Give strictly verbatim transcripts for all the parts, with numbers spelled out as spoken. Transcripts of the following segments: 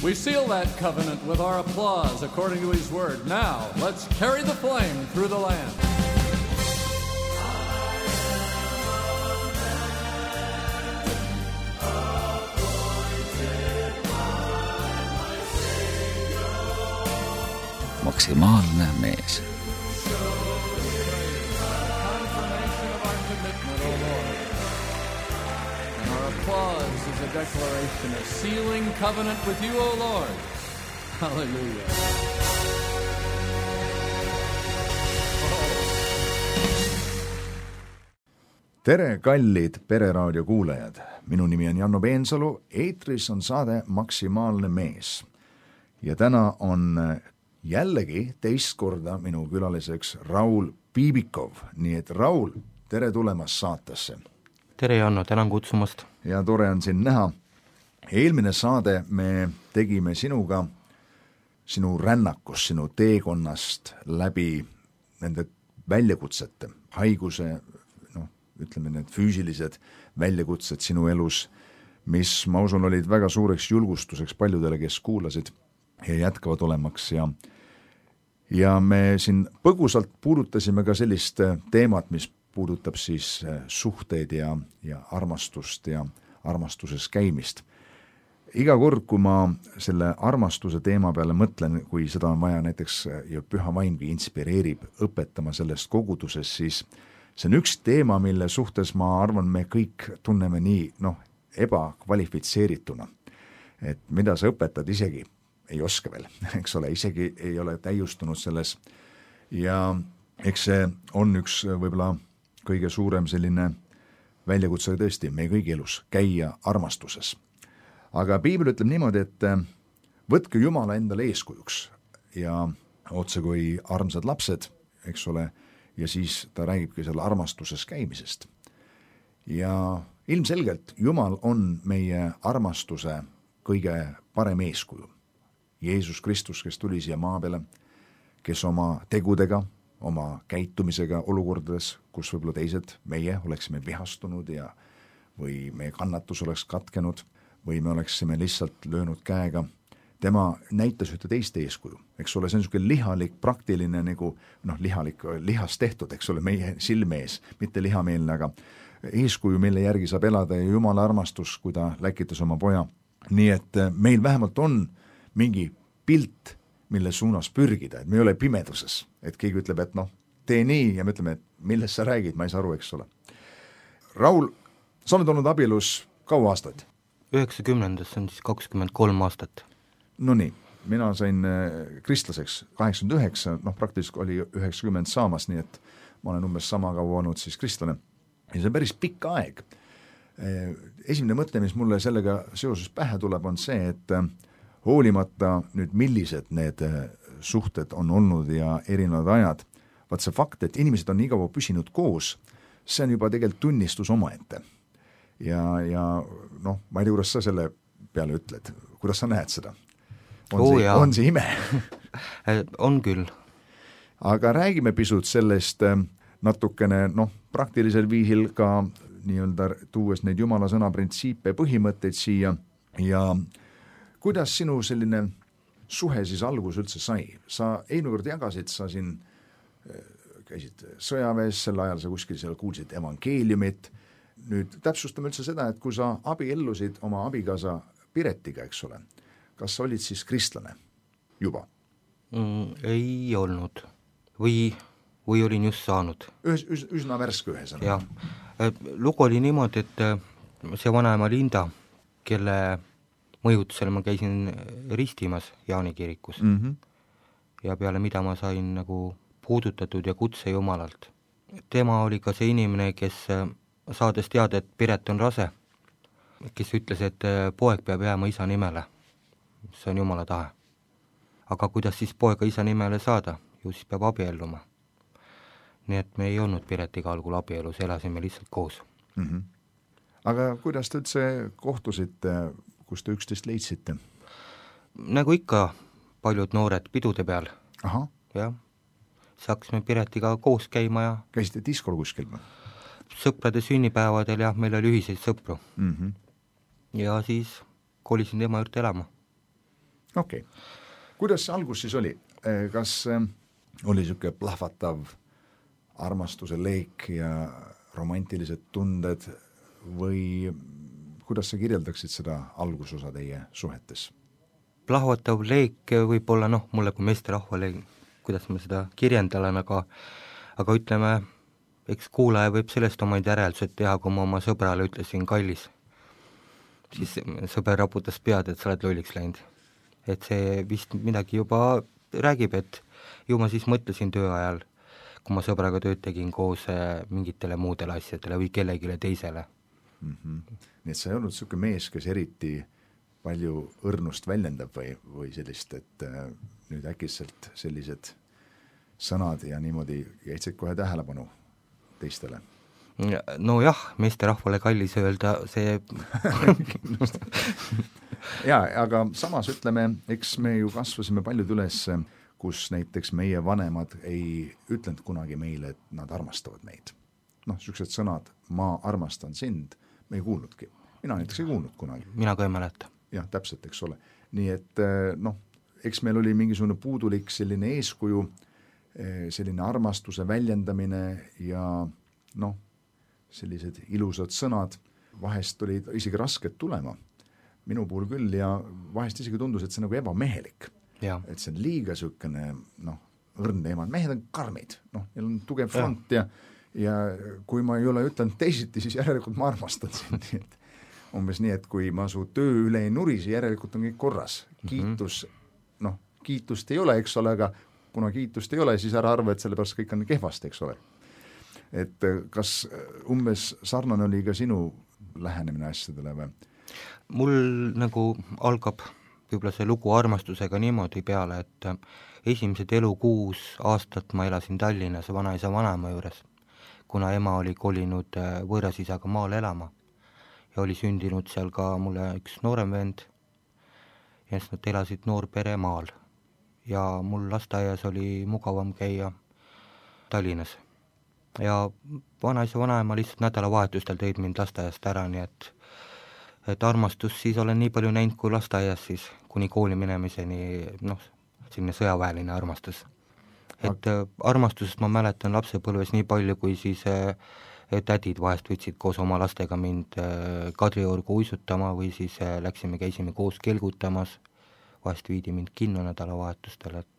We seal that covenant with our applause according to his word. Now, let's carry the flame through the land. Maksimaalne mees. Applause is a declaration, a sealing covenant with you, O Lord. Hallelujah. Tere, kallid Pereraadio kuulajad. Minu nimi on Janno Peensalu, eetris on saade Maksimaalne mees. Ja täna on jällegi teist korda minu külaliseks Raul Piibikov. Nii et Raul, tere tulemast saatesse. Tere Janno, tänan kutsumast. Ja tore on sind näha. Eelmine saade me tegime sinuga sinu rännakust, sinu teekonnast läbi nende väljakutsete, haiguse, noh, ütleme need füüsilised väljakutsed sinu elus, mis ma usun olid väga suureks julgustuseks paljudele, kes kuulasid ja jätkavad olemaks. Ja, ja me siin põgusalt puudutasime ka sellist teemat, mis puudutab siis suhteid ja, ja armastust ja armastuses käimist. Iga kord, kui ma selle armastuse teema peale mõtlen, kui seda on vaja näiteks ja Püha Vaimgi inspireerib õpetama sellest koguduses, siis see on üks teema, mille suhtes ma arvan, me kõik tunneme nii noh, ebakvalifitseerituna. Et mida sa õpetad isegi ei oska veel, eks ole, isegi ei ole täiustunud selles. Ja eks see on üks võib-olla kõige suurem selline väljakutse tõesti meie kõigi elus, käia armastuses. Aga piibel ütleb niimoodi, et võtke Jumala endale eeskujuks ja otse kui armsad lapsed, eks ole, ja siis ta räägibki selle armastuses käimisest. Ja ilmselgelt Jumal on meie armastuse kõige parem eeskuju. Jeesus Kristus, kes tuli siia maa peale, kes oma tegudega, oma käitumisega olukordades, kus võib-olla teised meie oleksime vihastunud ja või meie kannatus oleks katkenud või me oleksime lihtsalt löönud käega. Tema näitas ühte teist eeskuju, eks ole, see on niisugune lihalik, praktiline nagu, noh, lihalik, lihas tehtud, eks ole, meie silmees, mitte lihameelne, aga eeskuju, mille järgi saab elada ja Jumala armastus, kui ta läkitas oma poja. Nii et meil vähemalt on mingi pilt, mille suunas pürgida, et me ei ole pimeduses, et keegi ütleb, et noh, tee nii ja me ütleme, et millest sa räägid, ma ei saa aru, eks ole. Raul, sa oled olnud abielus kaua aastaid? üheksakümnendas on siis kakskümmend kolm aastat. No nii, mina sain kristlaseks kaheksakümmend üheksa, noh praktiliselt oli üheksakümmend saamas, nii et ma olen umbes sama kaua olnud siis kristlane. Ja see on päris pikk aeg. Esimene mõte, mis mulle sellega seoses pähe tuleb, on see, et hoolimata nüüd millised need suhted on olnud ja erinevad ajad, vaat see fakt, et inimesed on nii kaua püsinud koos, see on juba tegelikult tunnistus omaette. Ja, ja noh, ma ei tea, kuidas sa selle peale ütled, kuidas sa näed seda? On, oh, see, on see ime? On küll. Aga räägime pisut sellest natukene, noh, praktilisel viisil ka nii-öelda tuues neid Jumala sõna printsiipe ja põhimõtteid siia ja kuidas sinu selline suhe siis algus üldse sai? Sa eelmine kord jagasid, sa siin käisid sõjaväes, sel ajal sa kuskil seal kuulsid evangeeliumit. Nüüd täpsustame üldse seda, et kui sa abiellusid oma abikaasa Piretiga, eks ole, kas sa olid siis kristlane juba? Mm, ei olnud. Või, või olin just saanud. Üs, üs, üsna värske ühesõnaga. Ja. Lugu oli niimoodi, et see vanaema Linda, kelle mõjutusel ma käisin ristimas Jaani kirikus mm-hmm. ja peale mida ma sain nagu puudutatud ja kutse Jumalalt. Tema oli ka see inimene, kes saades teada, et Piret on rase, kes ütles, et poeg peab jääma isa nimele. See on Jumala tahe. Aga kuidas siis poega isa nimele saada? Ju siis peab abielluma. Nii et me ei olnud Piretiga algul abielus, elasime lihtsalt koos. Mm-hmm. Aga kuidas te üldse kohtusite, kus te üksteist leidsite? Nagu ikka paljud noored pidude peal. Aha. Ja. Siis hakkasime Piretiga koos käima ja... Käisite diskol kuskil? Sõprade sünnipäevadel ja meil oli ühiseid sõpru. Mm-hmm. Ja siis kolisin tema juurde elama. okei okay., kuidas see algus siis oli, kas oli niisugune plahvatav armastuse leek ja romantilised tunded või kuidas sa kirjeldaksid seda algusosa teie suhetes? Plahvatav leek võib olla, noh, mulle kui meesterahvale, kuidas ma seda kirjendan, aga aga ütleme, eks kuulaja võib sellest omaid järeldused teha, kui ma oma sõbrale ütlesin kallis, siis sõber raputas pead, et sa oled lolliks läinud. Et see vist midagi juba räägib, et ju ma siis mõtlesin töö ajal, kui ma sõbraga tööd tegin koos mingitele muudele asjadele või kellegile teisele. Mm-hmm. Nii et sa ei olnud niisugune mees, kes eriti palju õrnust väljendab või, või sellist, et äh, nüüd äkitselt sellised sõnad ja niimoodi jäitsid kohe tähelepanu teistele? No jah, meesterahvale kallis öelda, see jaa, aga samas ütleme, eks me ju kasvasime paljud üles, kus näiteks meie vanemad ei ütlenud kunagi meile, et nad armastavad meid. Noh, niisugused sõnad, ma armastan sind, me ei kuulnudki. Mina näiteks ei kuulnud kunagi. Mina ka ei mäleta. Jah, täpselt, eks ole. Nii et noh, eks meil oli mingisugune puudulik selline eeskuju, selline armastuse väljendamine ja noh, sellised ilusad sõnad, vahest olid isegi rasked tulema. Minu puhul küll ja vahest isegi tundus, et see nagu ebamehelik. Ja. Et see on liiga niisugune noh, õrn teema, mehed on karmid, noh, neil on tugev front ja, ja, ja kui ma ei ole ütlenud teisiti, siis järelikult ma armastan sind, nii et umbes nii, et kui ma su töö üle ei nurisi, järelikult on kõik korras. Kiitus, noh, kiitust ei ole, eks ole, aga kuna kiitust ei ole, siis ära arva, et selle pärast kõik on kehvasti, eks ole. Et kas umbes sarnane oli ka sinu lähenemine asjadele või? Mul nagu algab võib-olla see lugu armastusega niimoodi peale, et esimesed elu kuus aastat ma elasin Tallinnas vanaisa vanaema juures, kuna ema oli kolinud võõras isaga maale elama ja oli sündinud seal ka mulle üks noorem vend ja siis nad elasid noorpere maal ja mul lasteaias oli mugavam käia Tallinnas ja vanaisa vanaema lihtsalt nädalavahetustel tõid mind lasteaiast ära, nii et et armastus siis olen nii palju näinud kui lasteaias siis kuni kooli minemiseni, noh, selline sõjaväeline armastus. Et äh, armastusest ma mäletan lapsepõlves nii palju, kui siis äh, tädid vahest võtsid koos oma lastega mind äh, Kadriorgu uisutama või siis äh, läksime, käisime koos kelgutamas, vahest viidi mind kinno nädalavahetustel, et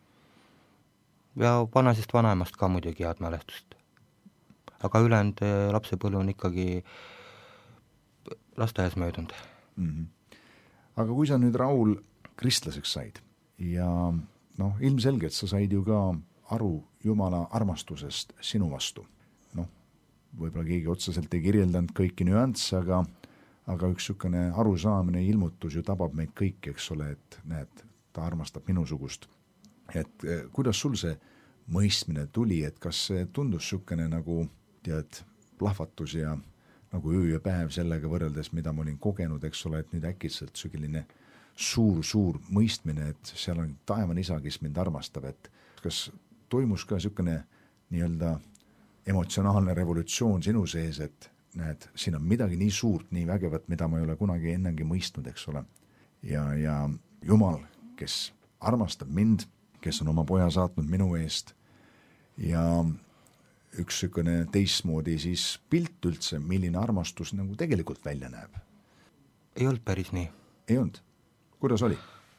ja vanasest vanaemast ka muidugi head mälestust. Aga ülejäänud äh, lapsepõlv on ikkagi lasteaias möödunud. Mm-hmm. Aga kui sa nüüd, Raul, kristlaseks said ja noh, ilmselgelt sa said ju ka aru Jumala armastusest sinu vastu. Noh, võib-olla keegi otseselt ei kirjeldanud kõiki nüansse, aga, aga üks niisugune arusaamine, ilmutus ju tabab meid kõik, eks ole, et näed, ta armastab minusugust. Et kuidas sul see mõistmine tuli, et kas see tundus niisugune nagu tead, plahvatus ja nagu öö ja päev sellega võrreldes, mida ma olin kogenud, eks ole, et nüüd äkitselt selline suur, suur mõistmine, et seal on taevan isa, kes mind armastab, et kas toimus ka niisugune nii-öelda emotsionaalne revolutsioon sinu sees, et näed, siin on midagi nii suurt, nii vägevat, mida ma ei ole kunagi ennengi mõistnud, eks ole. Ja, ja Jumal, kes armastab mind, kes on oma poja saatnud minu eest ja üks niisugune teistmoodi siis pilt üldse, milline armastus nagu tegelikult välja näeb? Ei olnud päris nii. Ei olnud? Kuidas oli?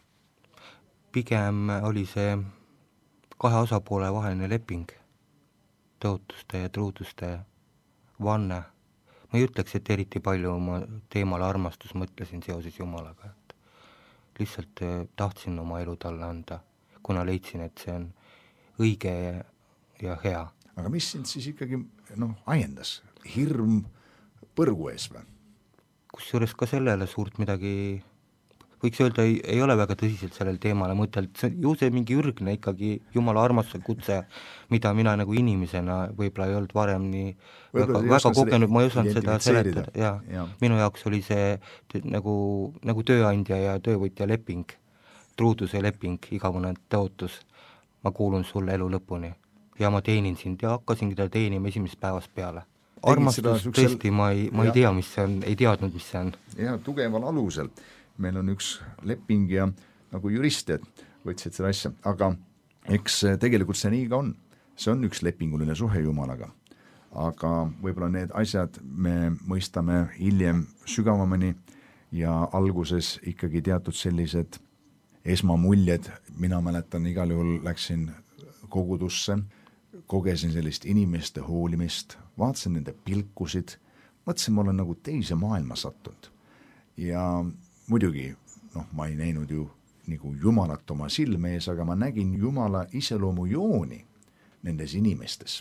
Pigem oli see kahe osapoole vaheline leping, tõotuste ja truuduste vanne. Ma ei ütleks, et eriti palju oma teemale armastus mõtlesin seoses Jumalaga, et lihtsalt tahtsin oma elu talle anda, kuna leidsin, et see on õige ja hea. Aga mis sind siis ikkagi noh, ajendas? Hirm põrgu ees või? Kusjuures ka sellele suurt midagi, võiks öelda, ei, ei ole väga tõsiselt sellel teemale mõtelt, see, ju see mingi ürgne ikkagi Jumala armastuse kutse, mida mina nagu inimesena võib-olla ei olnud varem nii väga, väga kogenud, ma ei osanud seda seletada ja, ja minu jaoks oli see te, nagu, nagu tööandja ja töövõtja leping, truuduse leping, igavune tõotus, ma kuulun sulle elu lõpuni. Ja ma teenin sind ja hakkasin teda teenima esimesest päevast peale. Armastus tõesti, ma ei, ma ei tea, mis see on, ei teadnud, mis see on. Ja tugeval alusel. Meil on üks leping ja nagu jurist, et võtsid seda asja, aga eks tegelikult see nii ka on. See on üks lepinguline suhe Jumalaga. Aga võib-olla need asjad me mõistame hiljem sügavamini ja alguses ikkagi teatud sellised esmamuljed, mina mäletan, igal juhul läksin kogudusse, kogesin sellist inimeste hoolimist, vaatasin nende pilkusid, mõtlesin, ma olen nagu teise maailma sattunud. Ja muidugi, noh, ma ei näinud ju nagu Jumalat oma silme ees, aga ma nägin Jumala iseloomu jooni nendes inimestes.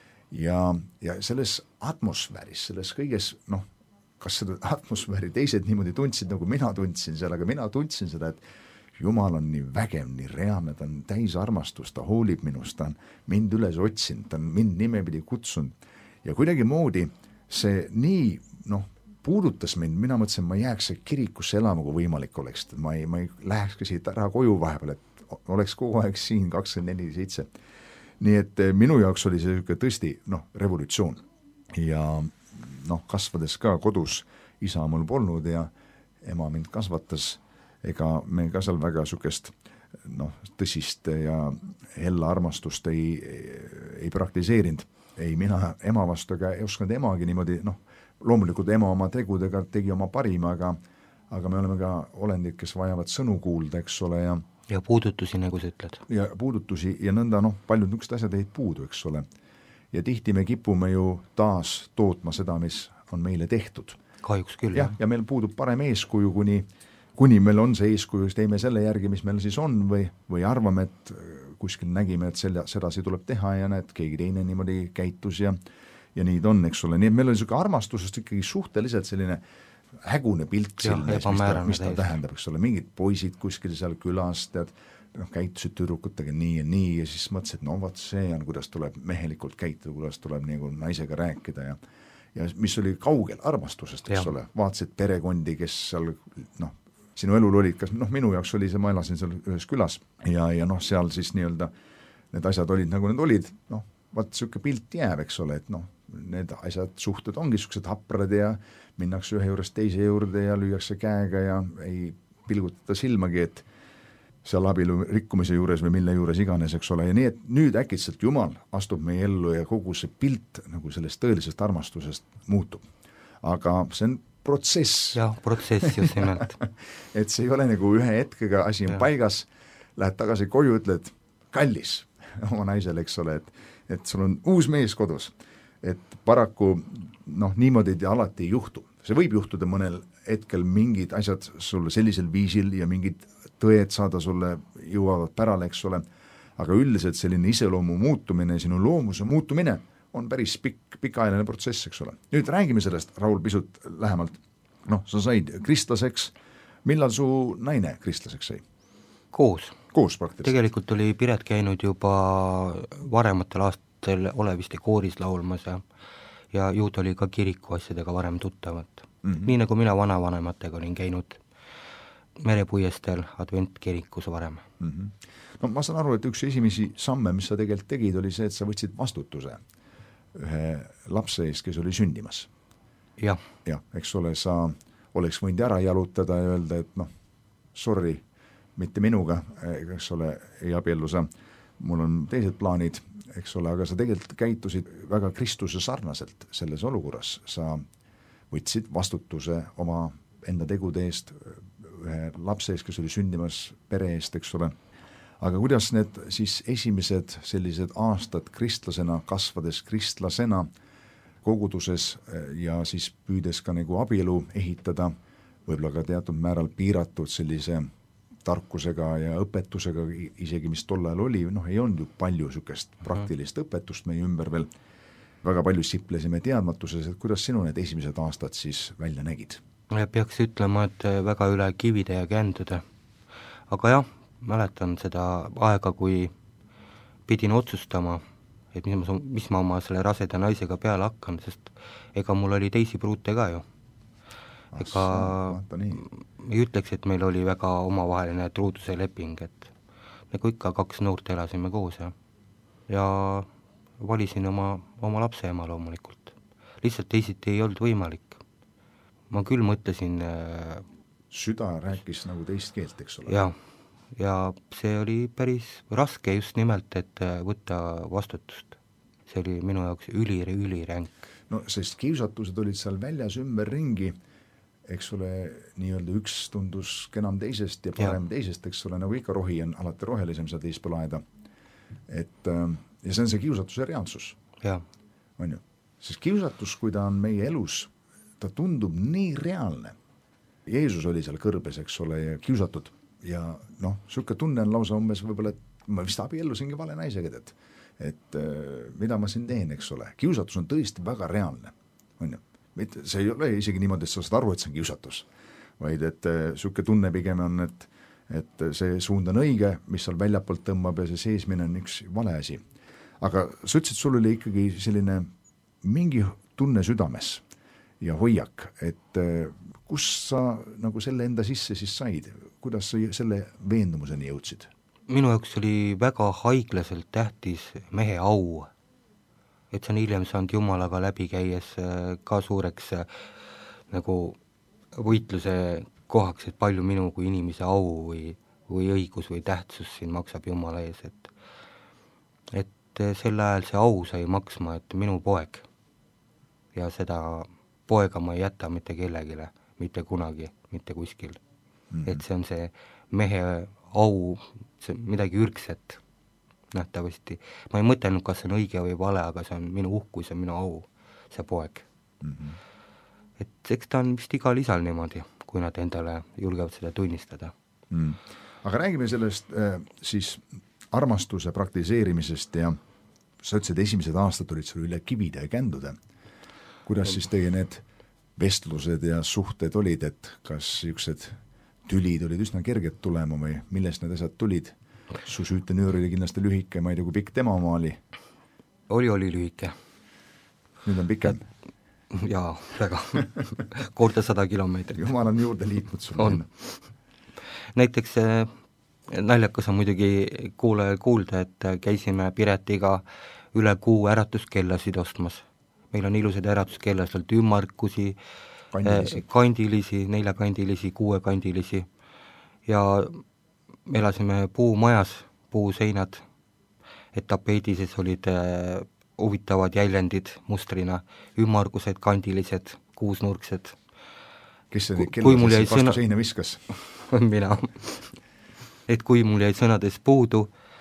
Ja, ja selles atmosfääris, selles kõiges, noh, kas seda atmosfääri teised niimoodi tundsid, nagu mina tundsin seal, aga mina tundsin seda, et Jumal on nii vägev, nii reaalne, ta on täis armastus, ta hoolib minust, ta on mind üles otsinud, ta on mind nimepidi kutsunud ja kuidagi moodi see nii, noh, puudutas mind, mina mõtlesin, ma jääks kirikusse elama, kui võimalik oleks, et ma ei, ma ei läheks ka siit ära koju vahepeal, et oleks kogu aeg siin kakskümmend neli seitse. Nii et minu jaoks oli see tõesti, noh, revolutsioon ja noh, kasvades ka kodus, isa mul polnud ja ema mind kasvatas, ega me ka seal väga sukest, noh, tõsist ja hella armastust ei, ei praktiseerinud, ei mina ema vastu, ega ei osanud emagi niimoodi, noh, loomulikult ema oma tegudega tegi oma parima, aga, aga me oleme ka olendid, kes vajavad sõnu kuulda, eks ole, ja ja puudutusi, nagu sa ütled. Ja puudutusi ja nõnda, noh, paljud niisugused asjad ei puudu, eks ole. Ja tihti me kipume ju taas tootma seda, mis on meile tehtud. Kahjuks küll, jah. Ja meil puudub parem eeskuju, kuni, kuni meil on see eeskuju, teeme selle järgi, mis meil siis on, või, või arvame, et kuskil nägime, et selle, sedasi tuleb teha ja näed, keegi teine niimoodi käitus ja, ja nii on, eks ole. Nii et meil on niisugune armastusest ikkagi suhteliselt selline hägune pilt silme, mis ta, mis ta tähendab, eks ole, mingid poisid kuskil seal külas, tead, noh, käitusid tüdrukutega nii ja nii ja siis mõtlesid, no vaat see on, kuidas tuleb mehelikult käituda, kuidas tuleb nagu naisega rääkida ja ja mis oli kaugel armastusest, eks ja. Ole, vaatasid perekondi, kes seal, noh, sinu elul olid, kas, noh, minu jaoks oli see, ma elasin seal ühes külas ja, ja noh, seal siis nii-öelda need asjad olid, nagu need olid, noh, vaat siuke pilt jääb, eks ole, et noh, need asjad, suhted ongi siuksed haprad ja minnakse ühe juurest teise juurde ja lüüakse käega ja ei pilgutada silmagi, et seal abielu rikkumise juures või mille juures iganes, eks ole, ja nii, et nüüd äkitselt Jumal astub meie ellu ja kogu see pilt nagu sellest tõelisest armastusest muutub. Aga see on protsess. Jah, protsess just nimelt. et see ei ole nagu ühe hetkega asi on ja. Paigas, lähed tagasi koju, ütled kallis oma naisele, eks ole, et, et sul on uus mees kodus. Et paraku noh, niimoodi alati ei juhtu. See võib juhtuda mõnel hetkel mingid asjad sulle sellisel viisil ja mingid tõed saada sulle jõuavad pärale, eks ole, aga üldiselt selline iseloomu muutumine, sinu loomuse muutumine on päris pikk, pikaajaline protsess, eks ole. Nüüd räägime sellest, Raul, pisut lähemalt. Noh, sa said kristlaseks. Millal su naine kristlaseks sai? Koos. Koos praktiliselt. Tegelikult oli Piret käinud juba varematel aastatel Olevisti kooris laulmas ja, ja ju ta oli ka kiriku asjadega varem tuttavat. Mm -hmm. Nii nagu mina vanavanematega olin käinud Merepuiestel adventkirikus varem. Mm -hmm. No ma saan aru, et üks esimesi samme, mis sa tegelikult tegid, oli see, et sa võtsid vastutuse ühe lapse eest, kes oli sündimas. Jah. Jah, eks ole, sa oleks võinud ära jalutada ja öelda, et noh, sorry, mitte minuga, eks ole, ei abiellu sa, mul on teised plaanid, eks ole, aga sa tegelikult käitusid väga Kristuse sarnaselt selles olukorras. Sa võtsid vastutuse oma enda tegude eest, ühe lapse eest, kes oli sündimas pere eest, eks ole. Aga kuidas need siis esimesed sellised aastad kristlasena, kasvades kristlasena koguduses ja siis püüdes ka nagu abielu ehitada, võib-olla ka teatud määral piiratud sellise tarkusega ja õpetusega, isegi mis tol ajal oli, noh, ei olnud ju palju sükest praktilist õpetust meie ümber veel, väga palju siplesime teadmatuses, et kuidas sinu need esimesed aastad siis välja nägid? Peaks ütlema, et väga üle kivide ja kändude, aga jah, mäletan seda aega, kui pidin otsustama, et mis ma, mis ma oma selle raseda naisega peale hakkan, sest ega mul oli teisi pruute ka ju. Ega ei ütleks, et meil oli väga omavaheline truuduse leping, et nagu ikka kaks noort elasime koos ja, ja valisin oma, oma lapse ema loomulikult. Lihtsalt teisiti ei olnud võimalik. Ma küll mõtlesin... Süda rääkis nagu teist keelt, eks ole? Jah, ja see oli päris raske just nimelt, et võtta vastutust. See oli minu jaoks üli, üliränk. no sest kiusatused olid seal väljas ümberringi, eks ole, nii-öelda üks tundus kenam teisest ja parem ja. teisest, eks ole, nagu ikka rohi on alati rohelisem seal teispool aeda. Et ja see on see kiusatuse reaalsus. Ja. On ju? Sest kiusatus, kui ta on meie elus, ta tundub nii reaalne. Jeesus oli seal kõrbes, eks ole, ja kiusatud ja noh, siuke tunne on lausa umbes võib-olla, et ma vist abiellusingi vale naisega, et et mida ma siin teen, eks ole. Kiusatus on tõesti väga reaalne, on ju. See ei ole isegi niimoodi, et sa saad aru, et see on kiusatus, vaid et siuke tunne pigem on, et, et see suund on õige, mis seal väljapoolt tõmbab ja see seesmine on üks vale asi. Aga sa ütlesid, sul oli ikkagi selline mingi tunne südames ja hoiak, et kus sa nagu selle enda sisse siis said, kuidas sa selle veendumuseni jõudsid? Minu jaoks oli väga haiglaselt tähtis mehe au, et see on hiljem saanud Jumalaga läbi käies ka suureks nagu võitluse kohaks, et palju minu kui inimese au või, või õigus või tähtsus siin maksab Jumala ees, et et sel ajal see au sai maksma, et minu poeg ja seda poega ma ei jäta mitte kellegile, mitte kunagi, mitte kuskil. Mm-hmm. Et see on see mehe au, see midagi ürgset nähtavasti. Ma ei mõtelnud, kas see on õige või vale, aga see on minu uhkus ja minu au, see poeg. Mm-hmm. Et eks ta on vist igal isal niimoodi, kui nad endale julgevad seda tunnistada. Mm. Aga räägime sellest äh, siis armastuse praktiseerimisest ja sa ütlesid, esimesed aastad olid sul üle kivide ja kändude. Kuidas siis teie need vestlused ja suhted olid, et kas niisugused tülid olid üsna kerged tulema või millest need asjad tulid? Su süütenüür oli kindlasti lühike, ma ei tea, kui pikk tema oma oli? Oli, oli lühike. Nüüd on pikem? Jaa, väga. Korda sada kilomeetrit. Jumal on juurde liitnud sul. On. Näiteks naljakas on muidugi kuule kuulda, et käisime Piretiga üle kuu äratuskellasid ostmas. Meil on ilusad äratuskellasid, ümmarkusi, kandilisi, kandilisi neljakandilisi, kuuekandilisi ja me elasime puumajas, puuseinad, et tapeedises olid äh, huvitavad jäljendid mustrina, ümmargused, kandilised, kuusnurksed. Kes see kellasid vastu sõna... seina viskas? Mina. Et kui mul jäi sõnades puudu,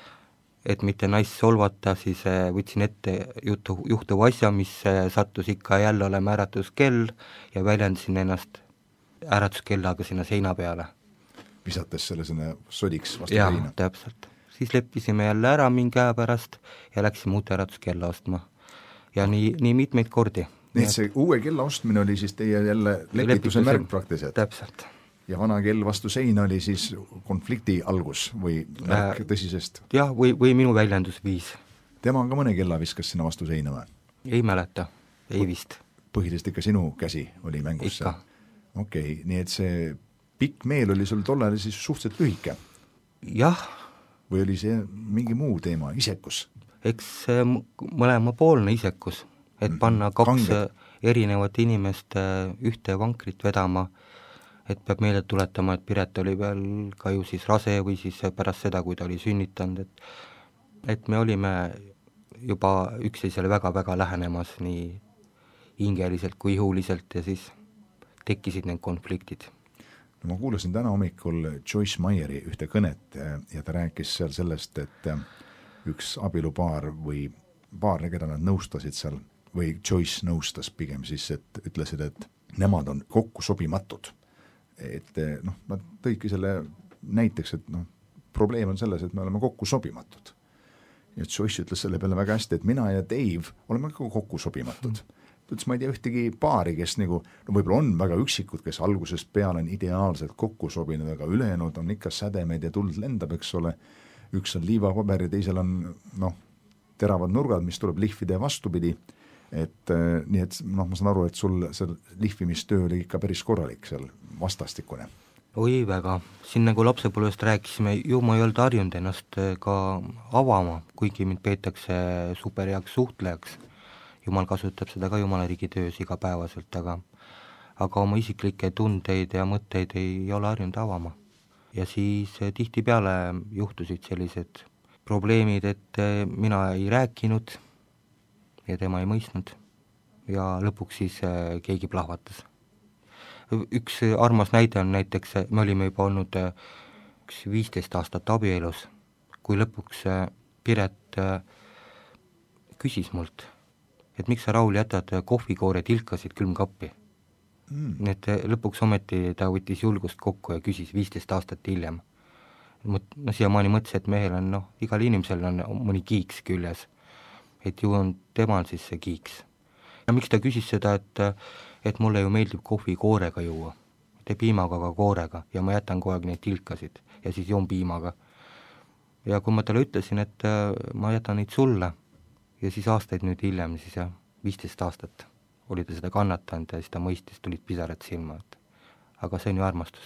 et mitte naist solvata, siis võtsin ette jutu, juhtuva asja, mis sattus ikka jälle olema äratuskell ja väljendasin ennast äratuskellaga sinna seina peale. Visates selle sinna sodiks vastu ja, seina? Jah, täpselt. Siis leppisime jälle ära mingi aja pärast ja läksime uute äratuskella ostma. Ja nii, nii mitmeid kordi. Nii, et see uue kella ostmine oli siis teie jälle lepituse märk praktiliselt? Täpselt. Ja vana kell vastu seina oli siis konflikti algus või märk äh, tõsisest? Jah, või, või minu väljendusviis. Tema on ka mõne kella viskas sinna vastu seina või? Ei mäleta, ei vist. Põhiliselt ikka sinu käsi oli mängus? Ikka. Okei, nii et see pikk meel oli sul tollal siis suhteliselt lühike? Jah. Või oli see mingi muu teema, isekus? Eks mõlemapoolne isekus, et panna kaks Kanged. erinevat inimest ühte vankrit vedama, et peab meelde tuletama, et Piret oli veel ka ju siis rase või siis pärast seda, kui ta oli sünnitanud, et, et me olime juba üksteisele väga-väga lähenemas nii hingeliselt kui ihuliselt ja siis tekkisid need konfliktid. No, ma kuulasin täna hommikul Joyce Meyeri ühte kõnet ja ta rääkis seal sellest, et üks abielupaar või paar, keda nad nõustasid seal, või Joyce nõustas pigem siis, et ütlesid, et nemad on kokku sobimatud. Et noh, nad tõidki selle näiteks, et noh, probleem on selles, et me oleme kokku sobimatud. Ja Joyce ütles selle peale väga hästi, et mina ja Dave oleme ka kokku sobimatud. Ta ütles, ma ei tea ühtegi paari, kes nagu, no võib-olla on väga üksikud, kes algusest peale on ideaalselt kokku sobinud, aga ülejäänud on ikka sädemed ja tuld lendab, eks ole. Üks on liivapaber ja teisel on noh, teravad nurgad, mis tuleb lihvida vastupidi. Et nii, et noh, ma saan aru, et sul see lihvimistöö oli ikka päris korralik seal vastastikune. Oi väga, siin nagu lapsepõlvest rääkisime, ju ma ei olnud harjunud ennast ka avama, kuigi mind peetakse superheaks suhtlejaks. Jumal kasutab seda ka Jumala riigi töös igapäevaselt, aga, aga oma isiklikke tundeid ja mõtteid ei ole harjunud avama. ja siis tihtipeale juhtusid sellised probleemid, et mina ei rääkinud ja tema ei mõistnud ja lõpuks siis keegi plahvatas. Üks armas näide on näiteks, me olime juba olnud üks viisteist aastat abielus, kui lõpuks Piret küsis mult, et miks sa, Raul, jätad kohvikoore tilkasid külmkappi mm.. nii et lõpuks ometi ta võttis julgust kokku ja küsis viisteist aastat hiljem. No siiamaani mõtles, et mehel on, noh, igal inimesel on mõni kiiks küljes, et ju on temal siis see kiiks. Ja miks ta küsis seda, et, et mulle ju meeldib kohvi koorega juua, mitte piimaga, aga koorega, ja ma jätan kogu aeg neid tilkasid ja siis joon piimaga. Ja kui ma talle ütlesin, et ma jätan neid sulle, ja siis aastaid nüüd hiljem, siis jah, viisteist aastat oli ta seda kannatanud ja siis ta mõistis, tulid pisarad silma, et aga see on ju armastus.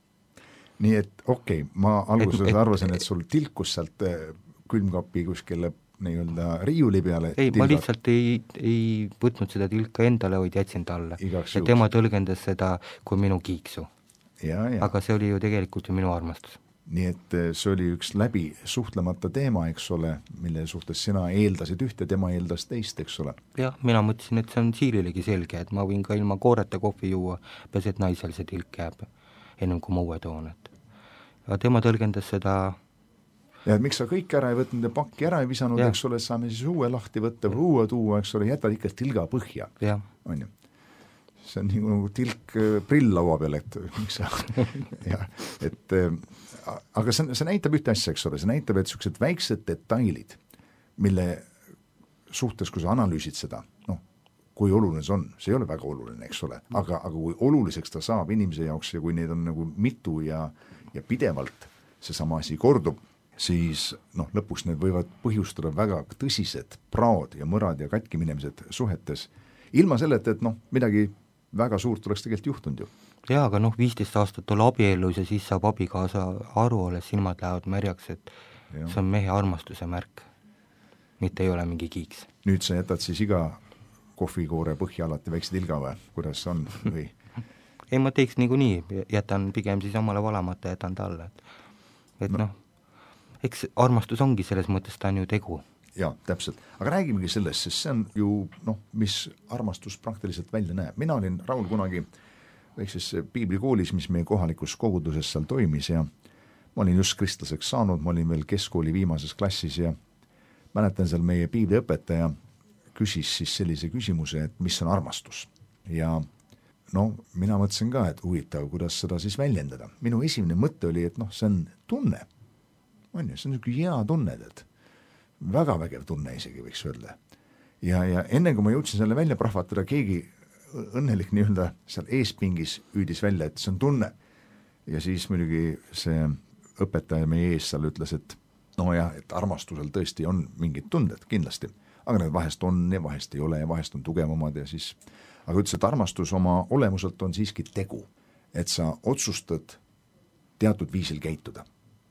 Nii et okei okay,, ma alguses et, et, arvasin, et sul tilkus sealt külmkapi kuskile nii-öelda riiuli peale. Ei, tilga... ma lihtsalt ei, ei võtnud seda tilka endale, vaid jätsin talle. Ja tema tõlgendas seda kui minu kiiksu. Ja, ja. Aga see oli ju tegelikult ju minu armastus. Nii et see oli üks läbi suhtlemata teema, eks ole, mille suhtes sina eeldasid ühte, tema eeldas teist, eks ole. Jah, mina mõtlesin, et see on Siirilegi selge, et ma võin ka ilma kooreta kohvi juua, peas et naisel see tilk jääb, ennem kui ma uue toon. Et... ja tema tõlgendas seda... ja et miks sa kõik ära ei võtnud ja pakki ära ei visanud, ja. Eks ole, saame siis uue lahti võtta või uue tuua, eks ole, jätad ikka tilga põhja. Ja. On ju? See on nagu tilk prill laua peal, et miks sa ja, et aga see, see näitab ühte asja, eks ole, see näitab, et niisugused väiksed detailid, mille suhtes, kui sa analüüsid seda, noh, kui oluline see on, see ei ole väga oluline, eks ole, aga, aga kui oluliseks ta saab inimese jaoks ja kui neid on nagu mitu ja, ja pidevalt seesama asi kordub, siis noh, lõpuks need võivad põhjustada väga tõsised praod ja mõrad ja katkiminemised suhetes, ilma selleta, et noh, midagi väga suurt oleks tegelikult juhtunud ju. Jaa, aga noh, viisteist aastat olla abielus ja siis saab abikaasa aru, olles silmad lähevad märjaks, et ja. See on mehe armastuse märk, mitte ei ole mingi kiiks. Nüüd sa jätad siis iga kohvikoore põhja alati väikse tilga või? Kuidas on? Või? Ei, ma teeks niikuinii, jätan pigem siis omale valamata, jätan talle. Et, et no. noh, eks armastus ongi selles mõttes, ta on ju tegu. Jaa, täpselt. Aga räägimegi sellest, sest see on ju, noh, mis armastus praktiliselt välja näeb. Mina olin, Raul, kunagi väikses piiblikoolis, mis meie kohalikus koguduses seal toimis ja ma olin just kristlaseks saanud, ma olin veel keskkooli viimases klassis ja mäletan seal meie piibliõpetaja küsis siis sellise küsimuse, et mis on armastus. Ja no, mina mõtlesin ka, et huvitav, kuidas seda siis väljendada. Minu esimene mõte oli, et noh, see on tunne. On ju, see on niisugune hea tunne, et väga vägev tunne isegi võiks öelda. Ja, ja enne kui ma jõudsin selle välja prahvatada, keegi õnnelik nii-öelda seal eespingis üüdis välja, et see on tunne. Ja siis muidugi see õpetaja meie ees seal ütles, et no jah, et armastusel tõesti on mingid tunded kindlasti, aga need vahest on ja vahest ei ole ja vahest on tugevamad ja siis, aga ütles, et armastus oma olemuselt on siiski tegu, et sa otsustad teatud viisil käituda.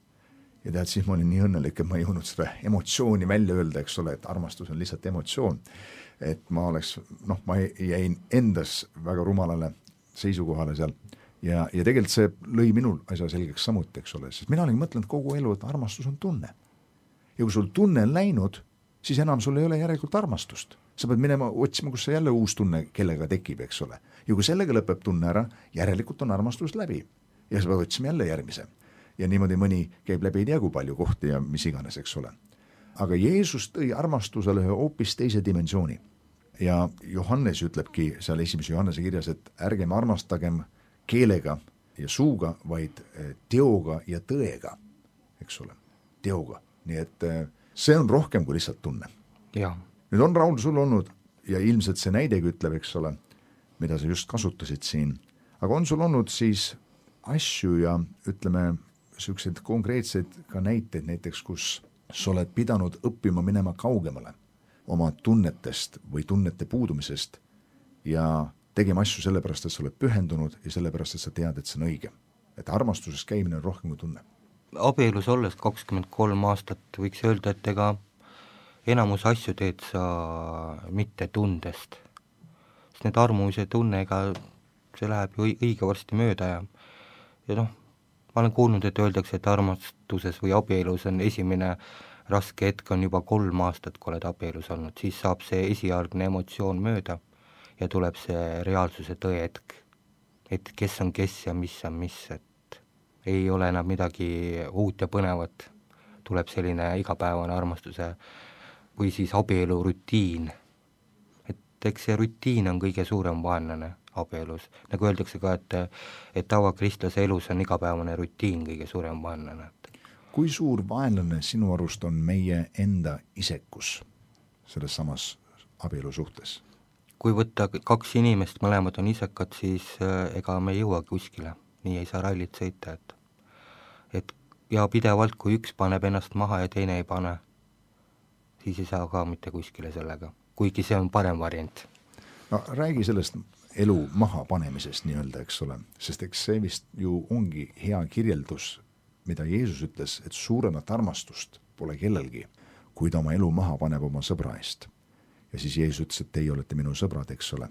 Ja tead, siis ma olin nii õnnelik, et ma ei jõudnud seda emotsiooni välja öelda, eks ole, et armastus on lihtsalt emotsioon. Et ma oleks, noh, ma jäin endas väga rumalale seisukohale seal ja, ja tegelikult see lõi minul asja selgeks samuti, eks ole, sest mina olin mõtlenud kogu elu, et armastus on tunne. Ja kui sul tunne on läinud, siis enam sul ei ole järelikult armastust. Sa pead minema otsima, kus see jälle uus tunne, kellega tekib, eks ole. Ja kui sellega lõpeb tunne ära, järelikult on armastus läbi ja sa pead otsima jälle järgmise. Ja niimoodi mõni käib läbi ei tea kui palju kohti ja mis iganes, eks ole. Aga Jeesus tõi armastusele ühe hoopis teise dimensiooni. Ja Johannes ütlebki seal esimese Johannese kirjas, et ärgem armastagem keelega ja suuga, vaid teoga ja tõega, eks ole, teoga. Nii et see on rohkem kui lihtsalt tunne. Ja. Nüüd on, Raul, sul olnud, ja ilmselt see näidegi ütleb, eks ole, mida sa just kasutasid siin, aga on sul olnud siis asju ja ütleme, sellised konkreetseid ka näiteid näiteks, kus sa oled pidanud õppima minema kaugemale oma tunnetest või tunnete puudumisest ja tegema asju sellepärast, et sa oled pühendunud ja sellepärast, et sa tead, et see on õige. Et armastuses käimine on rohkem kui tunne. Abielus olles kakskümmend kolm aastat võiks öelda, et ega enamus asju teed sa mitte tundest. Sest need armumise tunne, ega see läheb ju õige varsti mööda ja, ja noh, ma olen kuulnud, et öeldakse, et armastuses või abielus on esimene raske hetk on juba kolm aastat, kui oled abielus olnud, siis saab see esialgne emotsioon mööda ja tuleb see reaalsuse tõe hetk, et kes on kes ja mis on mis, et ei ole enam midagi uut ja põnevat, tuleb selline igapäevane armastuse või siis abielu rutiin. Et eks see rutiin on kõige suurem vaenlane abielus, nagu öeldakse ka, et, et tavakristlase elus on igapäevane rutiin kõige suurem vaenlane. Kui suur vaenlane sinu arust on meie enda isekus selles samas abielu suhtes? Kui võtta kaks inimest, mõlemad on isekad, siis ega me ei jõua kuskile, nii ei saa rallit sõita, et, et ja pidevalt, kui üks paneb ennast maha ja teine ei pane, siis ei saa ka mitte kuskile sellega, kuigi see on parem variant. No räägi sellest elu maha panemisest nii-öelda, eks ole, sest eks see vist ju ongi hea kirjeldus, mida Jeesus ütles, et suuremat armastust pole kellelgi, kui ta oma elu maha paneb oma sõbra eest. Ja siis Jeesus ütles, et teie olete minu sõbrad, eks ole.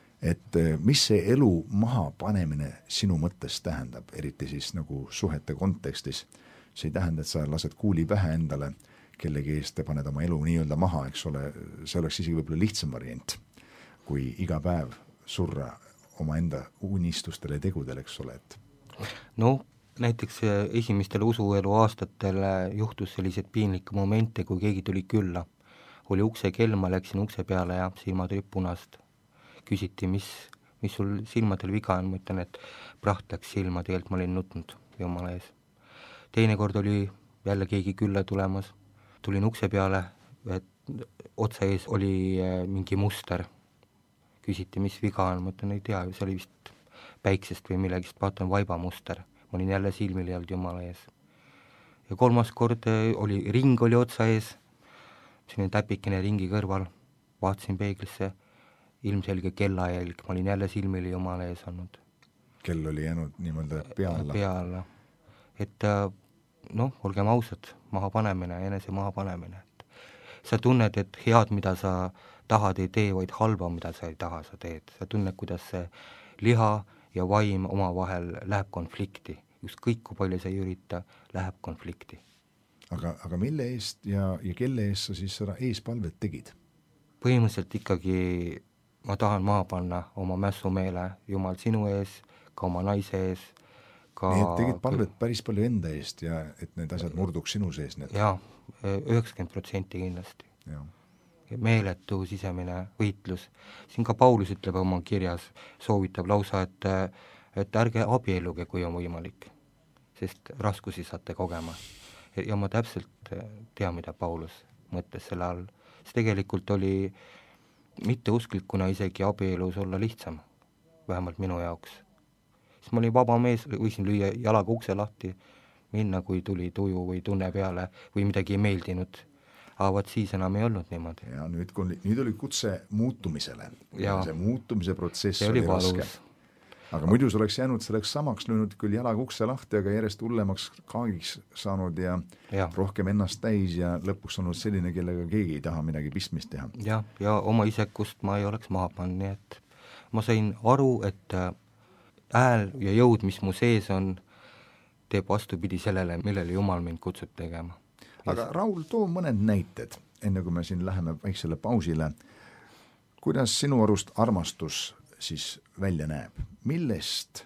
Et mis see elu maha panemine sinu mõttes tähendab, eriti siis nagu suhete kontekstis, see ei tähenda, et sa lased kuuli pähe endale, kellegi eest te paned oma elu nii-öelda maha, eks ole, see oleks isegi võib-olla lihtsam variant, kui iga päev surra oma enda unistustele ja tegudele, eks ole. Et... no näiteks esimestel usuelu aastatel juhtus sellised piinlikke momente, kui keegi tuli külla, oli ukse kell, ma läksin ukse peale ja silmad olid punast. Küsiti, mis, mis sul silmadel viga on, ma ütlen, et praht läks silma, tegelikult ma olin nutnud jumala ees. Teine kord oli jälle keegi külla tulemas, tulin ukse peale, et otsa ees oli mingi muster. Küsiti, mis viga on, ma ütlen, ei tea, see oli vist päiksest või millegist, vaatan vaibamuster. Ma olin jälle silmil jäänud jumala ees. Ja kolmas kord oli, ring oli otsa ees, selline täpikene ringi kõrval, vaatasin peeglisse, ilmselge kellajälg, ma olin jälle silmili jumala ees olnud. Kell oli jäänud niimoodi pea alla. Pea alla. Et noh, olgem ausad, maha panemine, enese maha panemine. Et sa tunned, et head, mida sa tahad, ei tee, vaid halba, mida sa ei taha, sa teed. Sa tunned, kuidas see liha ja vaim oma vahel läheb konflikti. Just kõik, kui palju sa ei ürita, läheb konflikti. Aga, aga mille eest ja, ja kelle eest sa siis seda eespalvet tegid? Põhimõtteliselt ikkagi ma tahan maha panna oma mässumeele Jumal sinu ees, ka oma naise ees. Ka... nii et tegid palvet päris palju enda eest ja et need asjad murduks sinu sees? Need... jaa, üheksakümmend protsenti kindlasti. Ja. Meeletu sisemine võitlus. Siin ka Paulus ütleb oma kirjas, soovitab lausa, et, et ärge abieluge, kui on võimalik, sest raskusi saate kogema. Ja ma täpselt tea, mida Paulus mõtles selle all. See tegelikult oli mitte usklikuna isegi abielus olla lihtsam, vähemalt minu jaoks. Siis ma olin vaba mees, võisin lüüa jalaga ukse lahti, minna, kui tuli tuju või tunne peale või midagi ei meeldinud. Aga vaat siis enam ei olnud niimoodi. Ja nüüd, kui, nüüd oli kutse muutumisele. Ja see muutumise protsess see oli, oli raske. Aga muidu see oleks jäänud selleks samaks löönud küll jalaga ukse lahti, aga järjest hullemaks kaagiks saanud ja, ja rohkem ennast täis ja lõpuks olnud selline, kellega keegi ei taha midagi pistmist teha. Ja, ja oma isekust ma ei oleks maha pannud, nii et ma sain aru, et hääl ja jõud, mis mu sees on, teeb vastupidi sellele, millele Jumal mind kutsub tegema. Aga Raul, too mõned näited, enne kui me siin läheme väiksele pausile. Kuidas sinu arust armastus siis välja näeb? Millest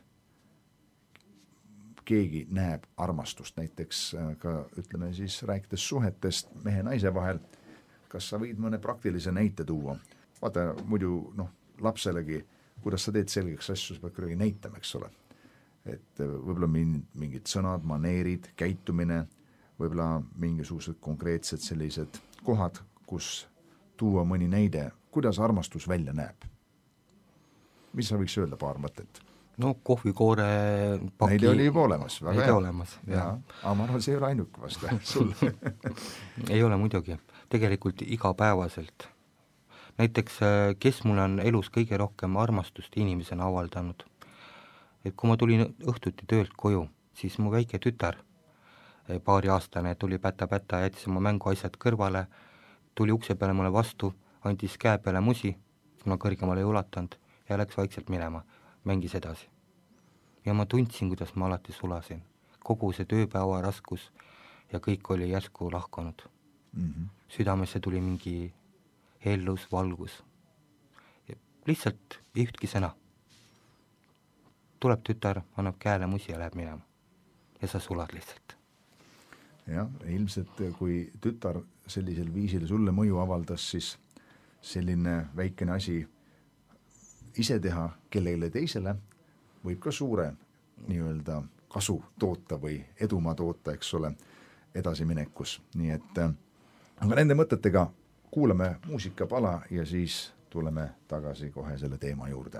keegi näeb armastust? Näiteks ka, ütleme siis, rääkides suhetest mehe ja naise vahel, kas sa võid mõne praktilise näite tuua? Vaata, muidu noh, lapselegi, kuidas sa teed selgeks asju, sa pead kuidagi näitama, eks ole. Et võib-olla mingid sõnad, maneerid, käitumine, võib-olla mingisugused konkreetsed sellised kohad, kus tuua mõni näide, kuidas armastus välja näeb. Mis sa võiks öelda paar mõtet? No kohvikoore paki... Näide oli juba olemas. Väga näide olemas, jah. Aga ma arvan, see ei ole ainuke vast sul. ei ole muidugi. Tegelikult igapäevaselt. Näiteks, kes mul on elus kõige rohkem armastust inimesena avaldanud. Et kui ma tulin õhtuti töölt koju, siis mu väike tütar, paari aastane, tuli päta-päta, jättis oma mänguasjad kõrvale, tuli ukse peale mulle vastu, andis käe peale musi, kuna kõrgemale ei ulatanud, ja läks vaikselt minema, mängis edasi. Ja ma tundsin, kuidas ma alati sulasin. kogu see tööpäeva raskus ja kõik oli järsku lahkunud mm. -hmm. südamesse tuli mingi hellus, valgus. Lihtsalt ühtki sõna. Tuleb tütar, annab käele musi ja läheb minema. Ja sa sulad lihtsalt. Jah, ilmselt kui tütar sellisel viisil sulle mõju avaldas, siis selline väikene asi ise teha kellele teisele võib ka suure nii-öelda kasu toota või edumaa toota, eks ole, edasiminekus. Nii et aga nende mõtetega kuulame muusikapala ja siis tuleme tagasi kohe selle teema juurde.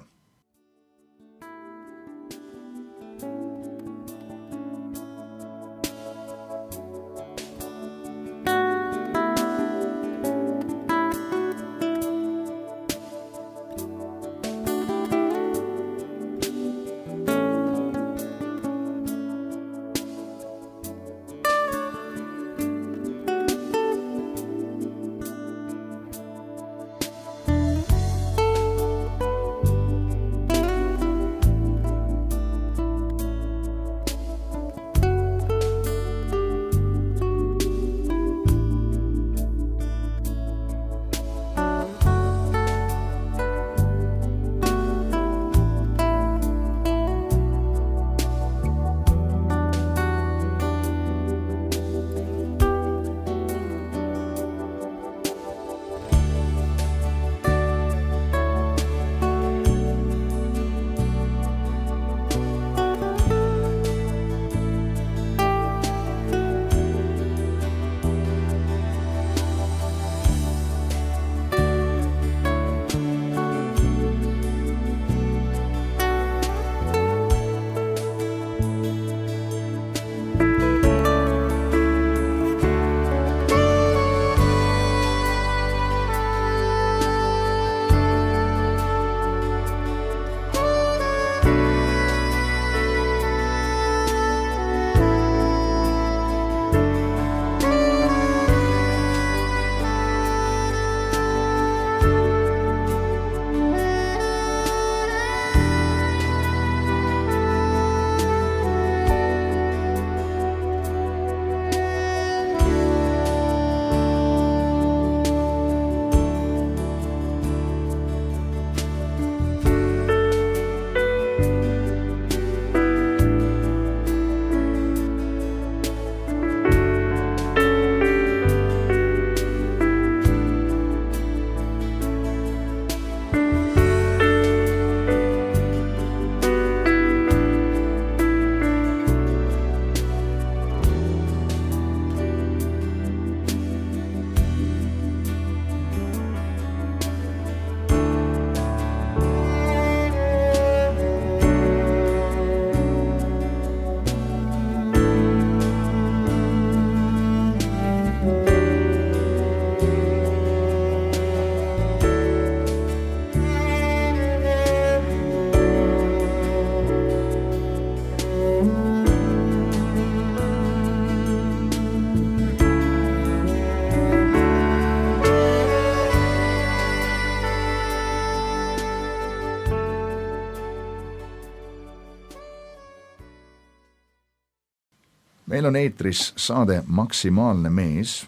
Meil on eetris saade Maksimaalne mees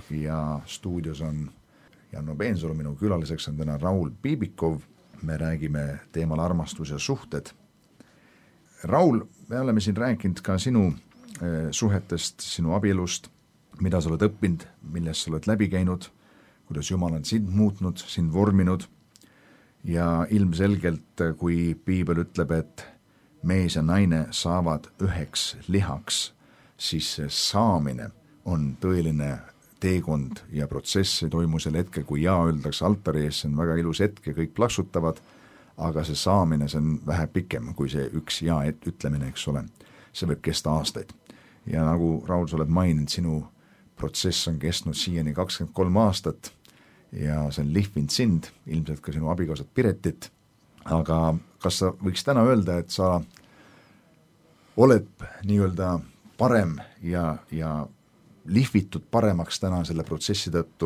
ja stuudios on Janno Peensalu, minu külaliseks on täna Raul Piibikov. Me räägime teemal armastus ja suhted. Raul, me oleme siin rääkinud ka sinu suhetest, sinu abielust, mida sa oled õppinud, millest sa oled läbi käinud, kuidas Jumal on sind muutnud, sind vorminud ja ilmselgelt, kui Piibel ütleb, et mees ja naine saavad üheks lihaks, siis see saamine on tõeline teekond ja protsess, ei toimu sel hetkel, kui jaa öeldakse altari ees, see on väga ilus hetk ja kõik plaksutavad, aga see saamine, see on vähe pikem kui see üks jaa ütlemine, eks ole. See võib kesta aastaid. Ja nagu Raul, sa oled maininud, sinu protsess on kestnud siiani kakskümmend kolm aastat ja see on lihvinud sind, ilmselt ka sinu abikaasat Piretit, aga kas sa võiks täna öelda, et sa oled nii-öelda parem ja, ja lihvitud paremaks täna selle protsessi tõttu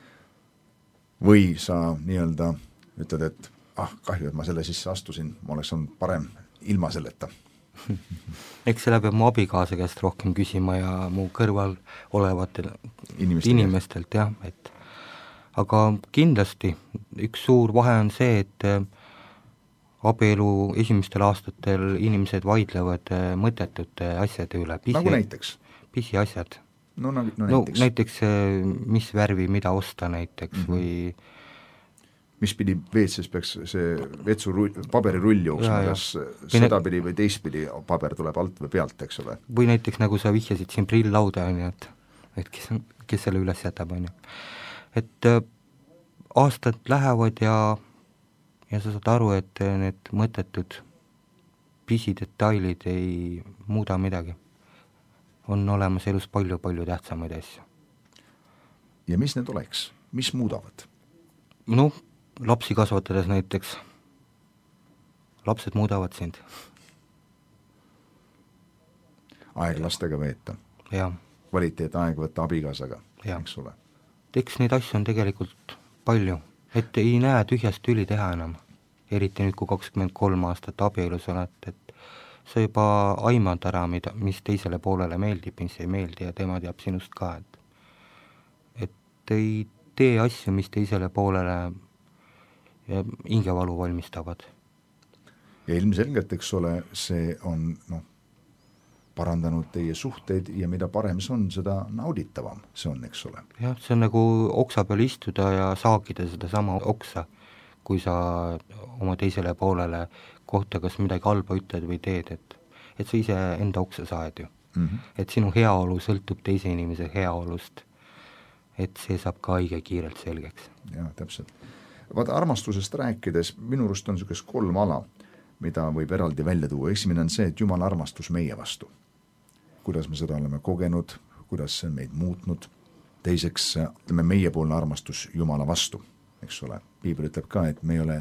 või sa nii-öelda ütled, et ah, kahju, et ma selle sisse astusin, ma oleks olnud parem ilma selleta? eks selle peab mu abikaasa käest rohkem küsima ja mu kõrval olevatel Inimeste inimestelt, jah, et aga kindlasti üks suur vahe on see, et abielu esimestel aastatel inimesed vaidlevad mõttetute asjade üle, pisi, nagu näiteks? pisiasjad. No, no, no, no näiteks. näiteks mis värvi, mida osta näiteks mm -hmm. või mis pidi veetses peaks see vetsurull, paberirull jooksma, kas seda pidi või teistpidi paber tuleb alt või pealt, eks ole. või näiteks nagu sa vihjasid siin prilllauda, on ju, et et kes, kes selle üles jätab, on ju. Et äh, aastad lähevad ja ja sa saad aru, et need mõttetud pisidetailid ei muuda midagi. On olemas elus palju-palju tähtsamaid asju. Ja mis need oleks? Mis muudavad? No, lapsi kasvatades näiteks. Lapsed muudavad sind. Aeg lastega veeta. Jah. Kvaliteet aeg võtta abikaasaga, eks ole. Eks neid asju on tegelikult palju, et ei näe tühjast tüli teha enam. Eriti nüüd, kui kakskümmend kolm aastat abielus oled, et sa juba aimad ära, mida, mis teisele poolele meeldib, mis ei meeldi ja tema teab sinust ka, et et ei tee asju, mis teisele poolele ja hingevalu valmistavad. Ja ilmselgelt, eks ole, see on noh, parandanud teie suhteid ja mida parem see on, seda nauditavam see on, eks ole. Jah, see on nagu oksa peal istuda ja saagida seda sama oksa, kui sa oma teisele poolele kohta kas midagi halba ütled või teed, et, et sa ise enda oksa saad ju. Mm -hmm. Et sinu heaolu sõltub teise inimese heaolust, et see saab ka õige kiirelt selgeks. Jah, täpselt. Vaata, armastusest rääkides, minu arust on niisugust kolm ala, mida võib eraldi välja tuua. Esimene on see, et Jumala armastus meie vastu. Kuidas me seda oleme kogenud, kuidas see on meid muutnud. Teiseks, ütleme, meiepoolne armastus Jumala vastu, eks ole. Piibel ütleb ka, et me ei ole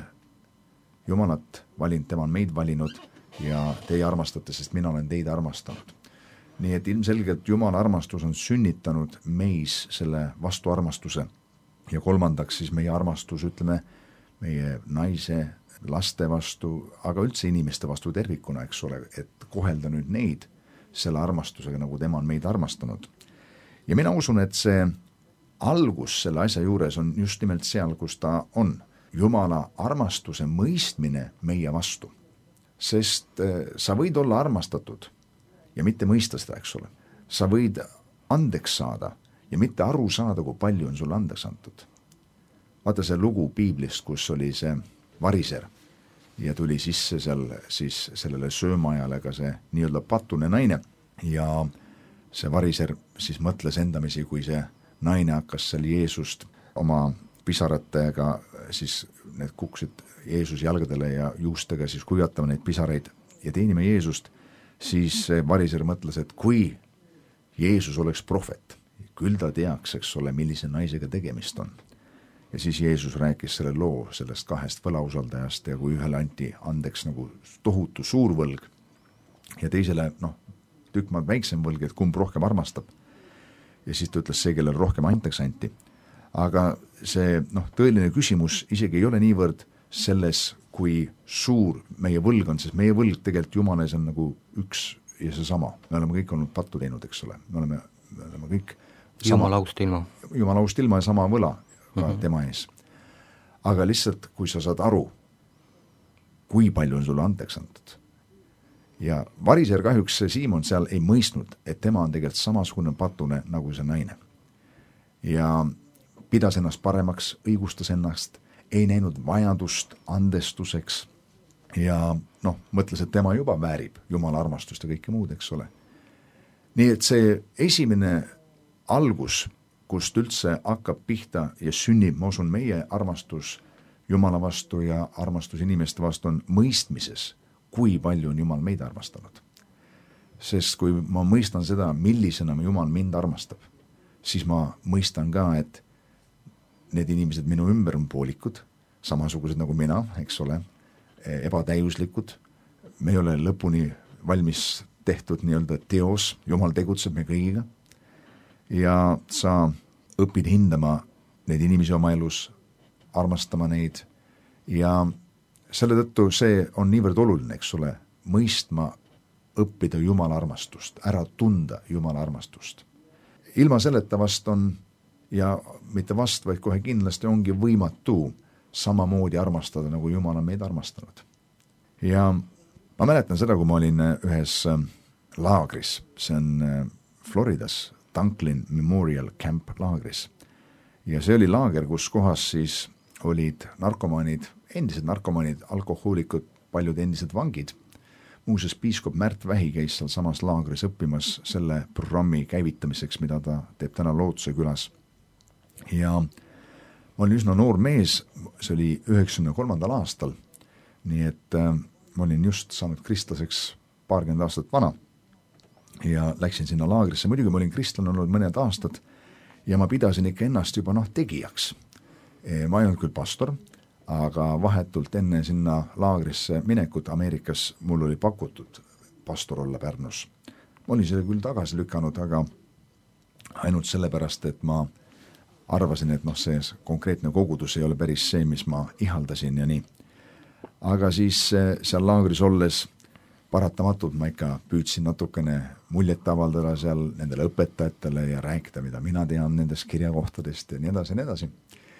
Jumalat valinud, tema on meid valinud ja teie armastate, sest mina olen teid armastanud. Nii et ilmselgelt Jumala armastus on sünnitanud meis selle vastuarmastuse ja kolmandaks siis meie armastus, ütleme, meie naise, laste vastu, aga üldse inimeste vastu tervikuna, eks ole, et kohelda nüüd neid selle armastusega, nagu tema on meid armastanud. Ja mina usun, et see algus selle asja juures on just nimelt seal, kus ta on. Jumala armastuse mõistmine meie vastu. Sest sa võid olla armastatud ja mitte mõista seda, eks ole. Sa võid andeks saada ja mitte aru saada, kui palju on sulle andeks antud. Vaata see lugu Piiblist, kus oli see variser ja tuli sisse seal siis sellele söömaajale ka see nii-öelda patune naine ja see variser siis mõtles endamisi, kui see naine hakkas seal Jeesust oma pisaratega, siis need kuksid Jeesus jalgadele ja juustega siis kuivatama neid pisaraid ja teenima Jeesust, siis variser mõtles, et kui Jeesus oleks prohvet, küll ta teaks, eks ole, millise naisega tegemist on. Ja siis Jeesus rääkis selle loo sellest kahest võlausaldajast ja kui ühele anti andeks nagu tohutu suur võlg ja teisele, noh, tükk maad väiksem võlg, et kumb rohkem armastab. Ja siis ta ütles see, kellel rohkem andeks anti. Aga see, noh, tõeline küsimus isegi ei ole niivõrd selles, kui suur meie võlg on, sest meie võlg tegelikult Jumales on nagu üks ja see sama. Me oleme kõik olnud pattu teinud, eks ole. Me oleme, me oleme kõik Jumala aust ilma. Jumala aust ilma ja sama võla ka mm-hmm. tema ees. Aga lihtsalt, kui sa saad aru, kui palju on sulle andeks antud. Ja variser kahjuks Siimon seal ei mõistnud, et tema on tegelikult samasugune patune nagu see naine. Ja pidas ennast paremaks, õigustas ennast, ei näinud vajadust andestuseks ja noh, mõtles, et tema juba väärib Jumala armastust ja kõike muud, eks ole. Nii et see esimene algus, kust üldse hakkab pihta ja sünnib, ma usun, meie armastus Jumala vastu ja armastus inimeste vastu on mõistmises, kui palju on Jumal meid armastanud. Sest kui ma mõistan seda, millisena Jumal mind armastab, siis ma mõistan ka, et need inimesed minu ümber on poolikud, samasugused nagu mina, eks ole, ebatäiuslikud, me ei ole lõpuni valmis tehtud nii-öelda teos, Jumal tegutseb me kõigiga ja sa õpid hindama neid inimesi oma elus, armastama neid ja selle tõttu see on niivõrd oluline, eks ole, mõistma õppida Jumala armastust, ära tunda Jumala armastust. Ilma selleta vast on, ja mitte vast, vaid kohe kindlasti ongi võimatu samamoodi armastada, nagu Jumal on meid armastanud. Ja ma mäletan seda, kui ma olin ühes laagris, see on Floridas, Dunklin Memorial Camp laagris. Ja see oli laager, kus kohas siis olid narkomaanid, endised narkomaanid, alkohoolikud, paljud endised vangid. Muuseas, piiskop Märt Vähi käis seal samas laagris õppimas selle programmi käivitamiseks, mida ta teeb täna Lootuse külas. Ja ma olin üsna noor mees, see oli üheksakümne kolmandal aastal, nii et äh, ma olin just saanud kristlaseks paarkümmend aastat vana ja läksin sinna laagrisse. Muidugi ma olin kristlane olnud mõned aastad ja ma pidasin ikka ennast juba noh tegijaks. Ma ei olnud küll pastor, aga vahetult enne sinna laagrisse minekut Ameerikas mul oli pakutud pastor olla Pärnus. Ma olin selle küll tagasi lükanud, aga ainult sellepärast, et ma arvasin, et noh, see konkreetne kogudus ei ole päris see, mis ma ihaldasin ja nii. Aga siis seal laagris olles paratamatult ma ikka püüdsin natukene muljet avaldada seal nendele õpetajatele ja rääkida, mida mina tean nendest kirjakohtadest ja nii edasi ja nii edasi.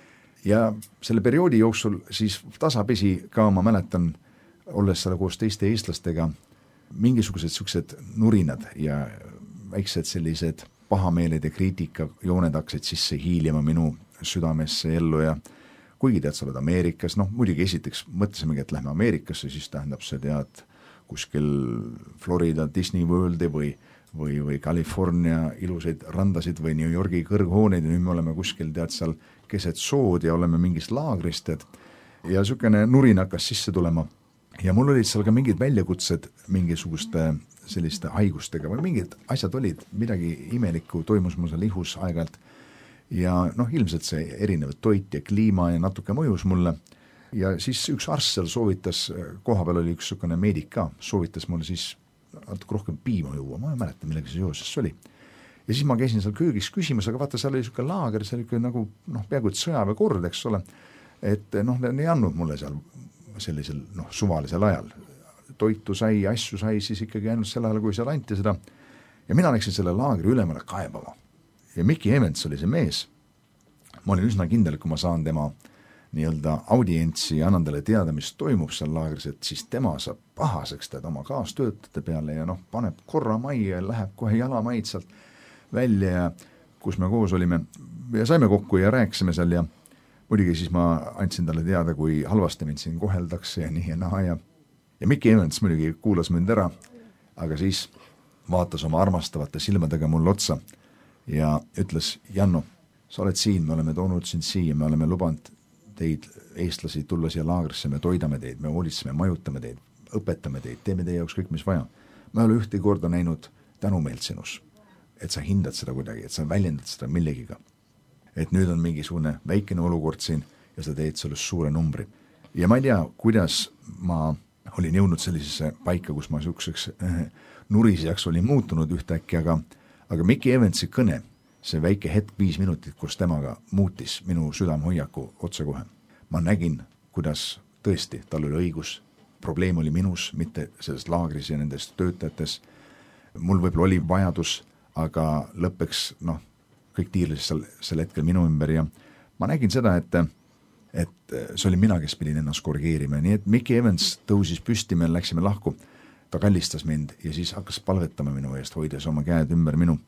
Ja selle perioodi jooksul siis tasapisi ka ma mäletan, olles seal koos teiste eestlastega, mingisugused siuksed nurinad ja väiksed sellised pahameeled ja kriitika jooned hakkasid sisse hiilima minu südamesse ellu ja kuigi tead, sa oled Ameerikas, noh muidugi esiteks mõtlesimegi, et lähme Ameerikasse, siis tähendab see tead kuskil Florida Disney Worldi või, või, või California ilusaid randasid või New Yorgi kõrghooneid ja nüüd me oleme kuskil tead seal keset sood ja oleme mingist laagrist tead, ja niisugune nurin hakkas sisse tulema ja mul olid seal ka mingid väljakutsed mingisuguste selliste haigustega või mingid asjad olid, midagi imelikku toimus mul seal ihus aeg-ajalt ja noh, ilmselt see erinev toit ja kliima ja natuke mõjus mulle ja siis üks arst seal soovitas, koha peal oli üks niisugune meedik ka, soovitas mulle siis natuke rohkem piima juua, ma ei mäleta, millega see jooses see oli. Ja siis ma käisin seal köögis küsimas, aga vaata, seal oli niisugune laager, see oli nagu noh, peaaegu et sõjaväekord, eks ole, et noh, ne ei andnud mulle seal sellisel noh, suvalisel ajal. Toitu sai, asju sai siis ikkagi ainult sel ajal, kui seal anti seda. Ja mina läksin selle laagri ülemale kaebama. Ja Mickey Evans oli see mees. Ma olin üsna kindel, kui ma saan tema nii-öelda audientsi ja annan talle teada, mis toimub seal laagris, et siis tema saab pahaseks tead oma kaastöötajate peale ja noh, paneb korra majja ja läheb kohe jalamaid sealt välja ja kus me koos olime ja saime kokku ja rääkisime seal ja muidugi siis ma andsin talle teada, kui halvasti mind siin koheldakse ja nii ja naa ja ja Mickey Evans muidugi kuulas mind ära, aga siis vaatas oma armastavate silmadega mul otsa ja ütles, Janno, sa oled siin, me oleme toonud sind siia, me oleme lubanud teid eestlasi tulla siia laagrisse, me toidame teid, me hoolitseme, majutame teid, õpetame teid, teeme teie jaoks kõik, mis vaja. Ma ei ole ühte korda näinud tänumeelt sinus, et sa hindad seda kuidagi, et sa väljendad seda millegiga. Et nüüd on mingisugune väikene olukord siin ja sa teed sellest suure numbri. Ja ma ei tea, kuidas ma olin jõudnud sellisesse paika, kus ma siukseks äh, nurisijaks olin muutunud ühtäkki, aga, aga Mickey Evansi kõne, see väike hetk viis minutit, kus temaga muutis minu südamhoiaku otsekohe. Ma nägin, kuidas tõesti tal oli õigus, probleem oli minus, mitte selles laagris ja nendes töötajates. Mul võib-olla oli vajadus, aga lõppeks, noh, kõik tiirles sel, sel hetkel minu ümber ja ma nägin seda, et, et see oli mina, kes pidin ennast korrigeerima. Nii et Mickey Evans tõusis püsti, me läksime lahku, ta kallistas mind ja siis hakkas palvetama minu eest, hoides oma käed ümber minu.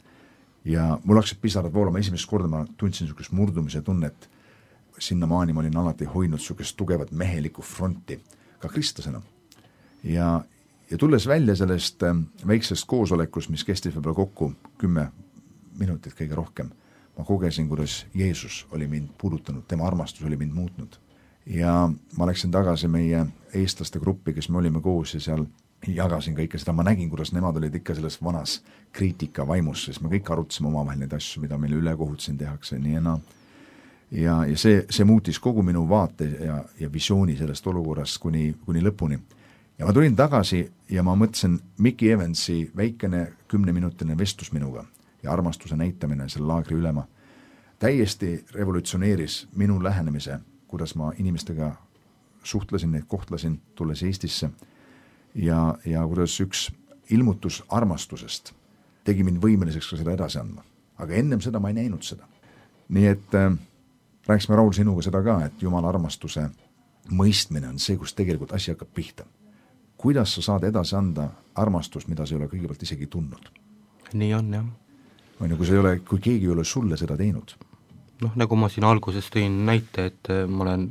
Ja mul hakkasid pisarad voolama, esimest korda ma tundsin niisugust murdumise tunnet. Sinnamaani ma olin alati hoidnud niisugust tugevat mehelikku fronti, ka kristlasena. Ja, ja tulles välja sellest väiksest koosolekust, mis kestis võib-olla kokku kümme minutit kõige rohkem, ma kogesin, kuidas Jeesus oli mind puudutanud, tema armastus oli mind muutnud. Ja ma läksin tagasi meie eestlaste gruppi, kes me olime koos ja seal jagasin kõike seda, ma nägin, kuidas nemad olid ikka selles vanas kriitika vaimus, sest me kõik arutasime omavahel neid asju, mida meile ülekohut siin tehakse, nii ja naa. Ja, ja see, see muutis kogu minu vaate ja, ja visiooni sellest olukorrast kuni, kuni lõpuni. Ja ma tulin tagasi ja ma mõtlesin Mickey Evansi väikene kümneminutiline vestlus minuga ja armastuse näitamine selle laagri ülema täiesti revolutsioneeris minu lähenemise, kuidas ma inimestega suhtlesin, neid kohtlesin, tulles Eestisse. Ja, ja kuidas üks ilmutus armastusest tegi mind võimeliseks ka seda edasi andma. Aga ennem seda ma ei näinud seda. Nii et äh, rääkisime Raul sinuga seda ka, et Jumala armastuse mõistmine on see, kus tegelikult asi hakkab pihta. Kuidas sa saad edasi anda armastust, mida sa ei ole kõigepealt isegi tundnud? Nii on, jah. Või nagu sa ei ole, kui keegi ei ole sulle seda teinud? Noh, nagu ma siin alguses tõin näite, et ma olen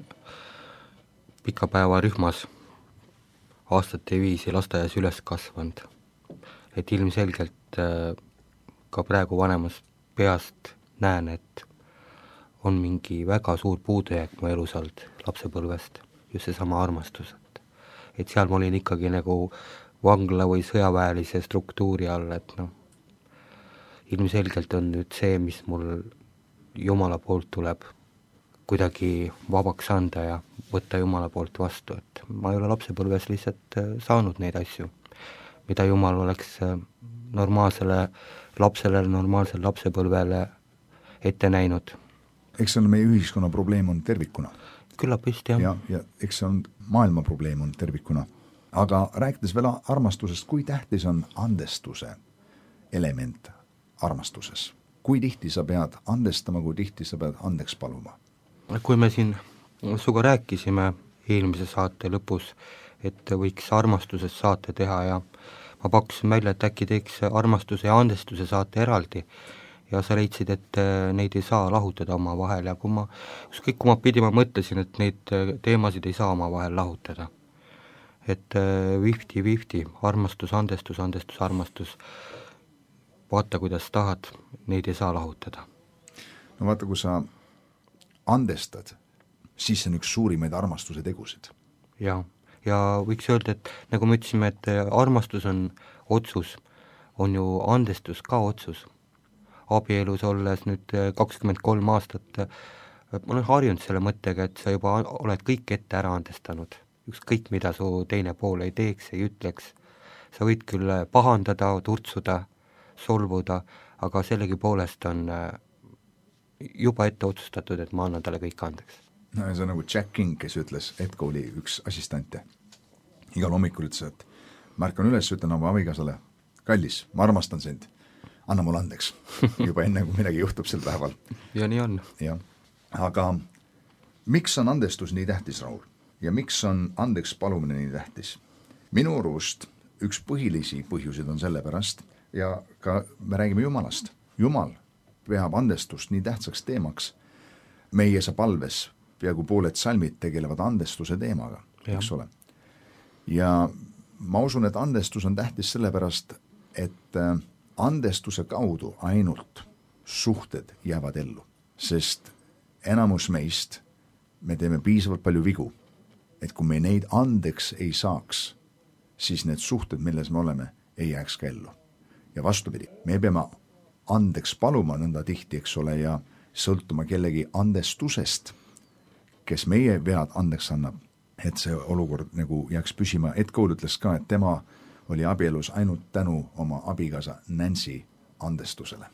pikapäeva rühmas aastate viisi lasteaias üles kasvanud. Et ilmselgelt ka praegu vanemast peast näen, et on mingi väga suur puudujääk mu elus olnud lapsepõlvest, just see sama armastus. Et seal ma olin ikkagi nagu vangla või sõjaväelise struktuuri all, et noh, ilmselgelt on nüüd see, mis mul Jumala poolt tuleb kuidagi vabaks anda ja võtta Jumala poolt vastu, et ma ei ole lapsepõlves lihtsalt saanud neid asju, mida Jumal oleks normaalsele lapsele, normaalsele lapsepõlvele ette näinud. Eks see on meie ühiskonna probleem on tervikuna. Küllap vist, jah. Ja, ja eks see on maailma probleem on tervikuna. Aga rääkides veel armastusest, kui tähtis on andestuse element armastuses? Kui tihti sa pead andestama, kui tihti sa pead andeks paluma? Kui me siin suga rääkisime eelmise saate lõpus, et võiks armastusest saate teha ja ma pakkusin välja, et äkki teeks armastuse ja andestuse saate eraldi ja sa leidsid, et neid ei saa lahutada oma vahel ja kui ma, ükskõik kui ma pidi, ma mõtlesin, et neid teemasid ei saa oma vahel lahutada. Et fifty-fifty, armastus, andestus, andestus, armastus, vaata kuidas tahad, neid ei saa lahutada. No vaata, kui sa andestad, siis see on üks suurimaid armastuse tegusid. Ja, ja võiks öelda, et nagu me ütlesime, et armastus on otsus, on ju andestus ka otsus. Abielus olles nüüd kakskümmend kolm aastat, ma olen harjunud selle mõttega, et sa juba oled kõik ette ära andestanud. Ükskõik, mida su teine pool ei teeks, ei ütleks. Sa võid küll pahandada, turtsuda, solvuda, aga sellegi poolest on juba ette otsustatud, et ma annan talle kõik andeks. No, see on nagu Jack King, kes ütles, Edko oli üks assistante. Igal hommikul ütles, et märkan üles, ütlen oma abikaasale, kallis, ma armastan sind, anna mulle andeks. Juba enne, kui midagi juhtub sel päeval. Ja nii on. Ja. Aga miks on andestus nii tähtis, Raul? Ja miks on andeks palumine nii tähtis? Minu arust üks põhilisi põhjusid on selle pärast ja ka me räägime Jumalast. Jumal peab andestust nii tähtsaks teemaks. Meie sa palves, peaaegu pooled salmid tegelevad andestuse teemaga, ja. Eks ole. Ja ma usun, et andestus on tähtis sellepärast, et andestuse kaudu ainult suhted jäävad ellu, sest enamus meist me teeme piisavalt palju vigu, et kui me neid andeks ei saaks, siis need suhted, milles me oleme, ei jääks ka ellu. Ja vastupidi, me peame andeks paluma nõnda tihti, eks ole, ja sõltuma kellegi andestusest, kes meie vead andeks annab, et see olukord nagu jääks püsima. Ed Cole ütles ka, et tema oli abielus ainult tänu oma abikaasa Nancy andestusele.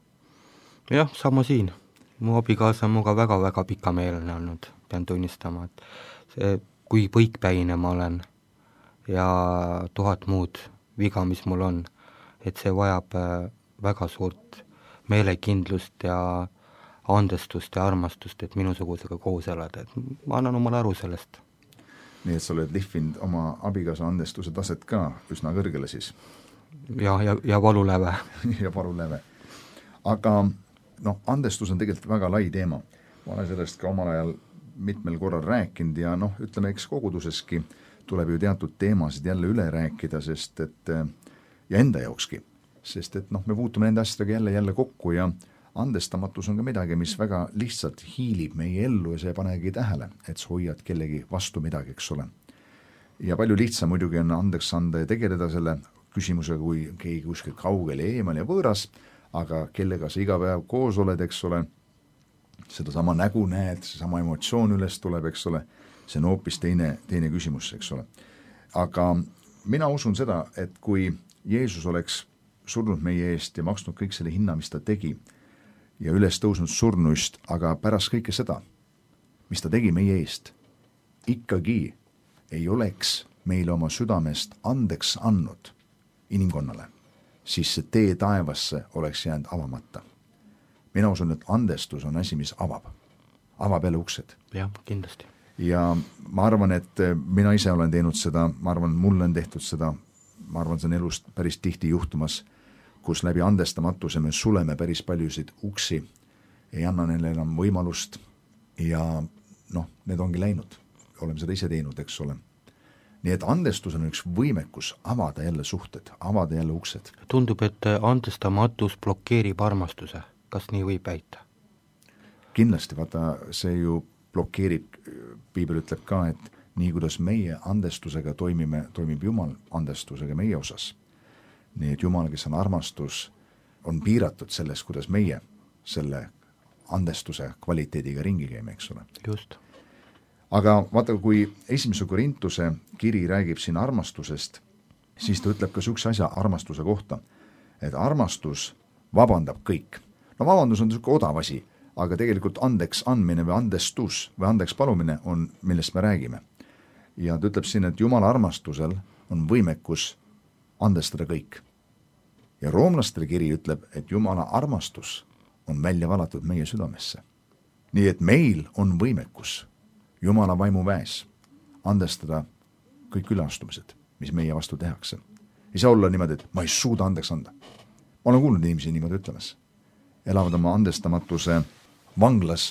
Jah, sama siin. Mu abikaasa on muga väga-väga pikameelne olnud, pean tunnistama, et see, kui põikpäine ma olen ja tuhat muud viga, mis mul on, et see vajab väga suurt meelekindlust ja andestust ja armastust, et minusugusega koos elada, et ma annan omale aru sellest. Nii et sa oled lihvinud oma abikaasa andestuse taset ka üsna kõrgele siis? Ja, ja, ja valuläve. ja valuläve. Aga noh, andestus on tegelikult väga lai teema. Ma olen sellest ka omal ajal mitmel korral rääkinud ja noh, ütleme, eks koguduseski tuleb ju teatud teemasid jälle üle rääkida, sest et ja enda jaokski, sest et noh, me puutume nende asjadega jälle jälle kokku ja andestamatus on ka midagi, mis väga lihtsalt hiilib meie ellu ja see panegi tähele, et sa hoiad kellegi vastu midagi, eks ole. Ja palju lihtsam muidugi on andeks anda ja tegeleda selle küsimusega, kui keegi kuskil kaugel ja eemal ja võõras, aga kellega sa iga päev koos oled, eks ole, seda sama nägu näed, see sama emotsioon üles tuleb, eks ole, see on hoopis teine, teine küsimus, eks ole. Aga mina usun seda, et kui Jeesus oleks surnud meie eest ja maksnud kõik selle hinna, mis ta tegi ja üles tõusnud surnuist, aga pärast kõike seda, mis ta tegi meie eest, ikkagi ei oleks meile oma südamest andeks andnud, inimkonnale, siis see tee taevasse oleks jäänud avamata. Mina usun, et andestus on asi, mis avab, avab jälle uksed. jah, kindlasti. Ja ma arvan, et mina ise olen teinud seda, ma arvan, mulle on tehtud seda, ma arvan, see on elust päris tihti juhtumas, kus läbi andestamatuse me suleme päris paljusid uksi, ei anna neile enam võimalust ja noh, need ongi läinud. Oleme seda ise teinud, eks ole. Nii et andestus on üks võimekus avada jälle suhted, avada jälle uksed. Tundub, et andestamatus blokeerib armastuse. Kas nii võib väita? Kindlasti, vaata, see ju blokeerib, piibel ütleb ka, et nii kuidas meie andestusega toimime, toimib Jumal andestusega meie osas. Nii et Jumal, kes on armastus, on piiratud selles, kuidas meie selle andestuse kvaliteediga ringi käime, eks ole. Just. Aga vaata, kui esimese Korintuse kiri räägib siin armastusest, siis ta ütleb ka sihukese asja armastuse kohta, et armastus vabandab kõik. No vabandus on niisugune odav asi, aga tegelikult andeks andmine või andestus või andeks palumine on, millest me räägime. Ja ta ütleb siin, et Jumala armastusel on võimekus andestada kõik. Ja roomlastele kiri ütleb, et Jumala armastus on välja valatud meie südamesse. Nii et meil on võimekus Jumala vaimu väes andestada kõik üleastumised, mis meie vastu tehakse. Ei saa olla niimoodi, et ma ei suuda andeks anda. Ma olen kuulnud inimesi niimoodi ütlemas. Elavad oma andestamatuse vanglas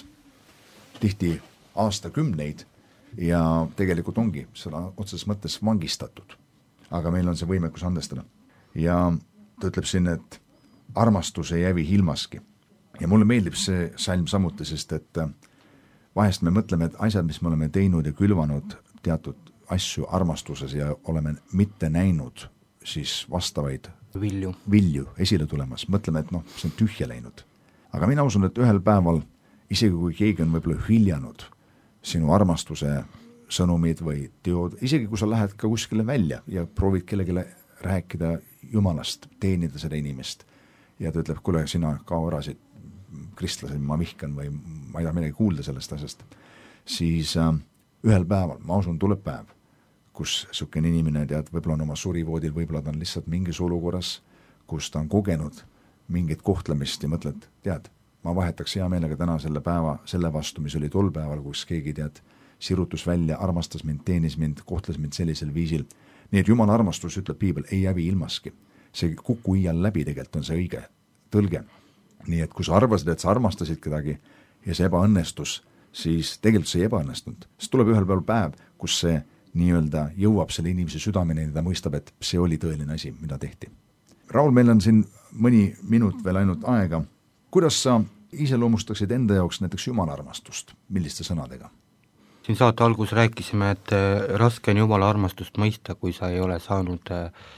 tihti aastakümneid ja tegelikult ongi seda otseses mõttes vangistatud. Aga meil on see võimekus andestada. Ja ta ütleb siin, et armastus ei hävi ilmaski. Ja mulle meeldib see salm samuti, sest et vahest me mõtleme, et asjad, mis me oleme teinud ja külvanud teatud asju armastuses ja oleme mitte näinud siis vastavaid vilju, vilju esile tulemas. Mõtleme, et noh, see on tühja läinud. Aga mina usun, et ühel päeval, isegi kui keegi on võib-olla hüljanud sinu armastuse sõnumid või teod, isegi kui sa lähed ka kuskile välja ja proovid kellegile rääkida Jumalast, teenida seda inimest ja ta ütleb, kuule, sina kao ära siit, kristlased, ma vihkan või ma ei taha midagi kuulda sellest asjast, siis äh, ühel päeval, ma usun, tuleb päev, kus sihukene inimene, tead, võib-olla on oma surivoodil, võib-olla ta on lihtsalt mingis olukorras, kus ta on kogenud mingit kohtlemist ja mõtled, tead, ma vahetaks hea meelega täna selle päeva, selle vastu, mis oli tol päeval, kus keegi, tead, sirutus välja, armastas mind, teenis mind, kohtles mind sellisel viisil. Nii et Jumala armastus, ütleb piibel, ei hävi ilmaski. See kuku iial läbi tegelikult on see õige tõlge. Nii et kui sa arvasid, et sa armastasid kedagi ja see ebaõnnestus, siis tegelikult see ei ebaõnnestunud. Siis tuleb ühel päeval päev, kus see nii-öelda jõuab selle inimese südameni ja ta mõistab, et see oli tõeline asi, mida tehti. Raul, meil on siin mõni minut veel ainult aega. Kuidas sa iseloomustaksid enda jaoks näiteks Jumala armastust? Milliste sõnadega? Siin saate algus rääkisime, et raske on Jumala armastust mõista, kui sa ei ole saanud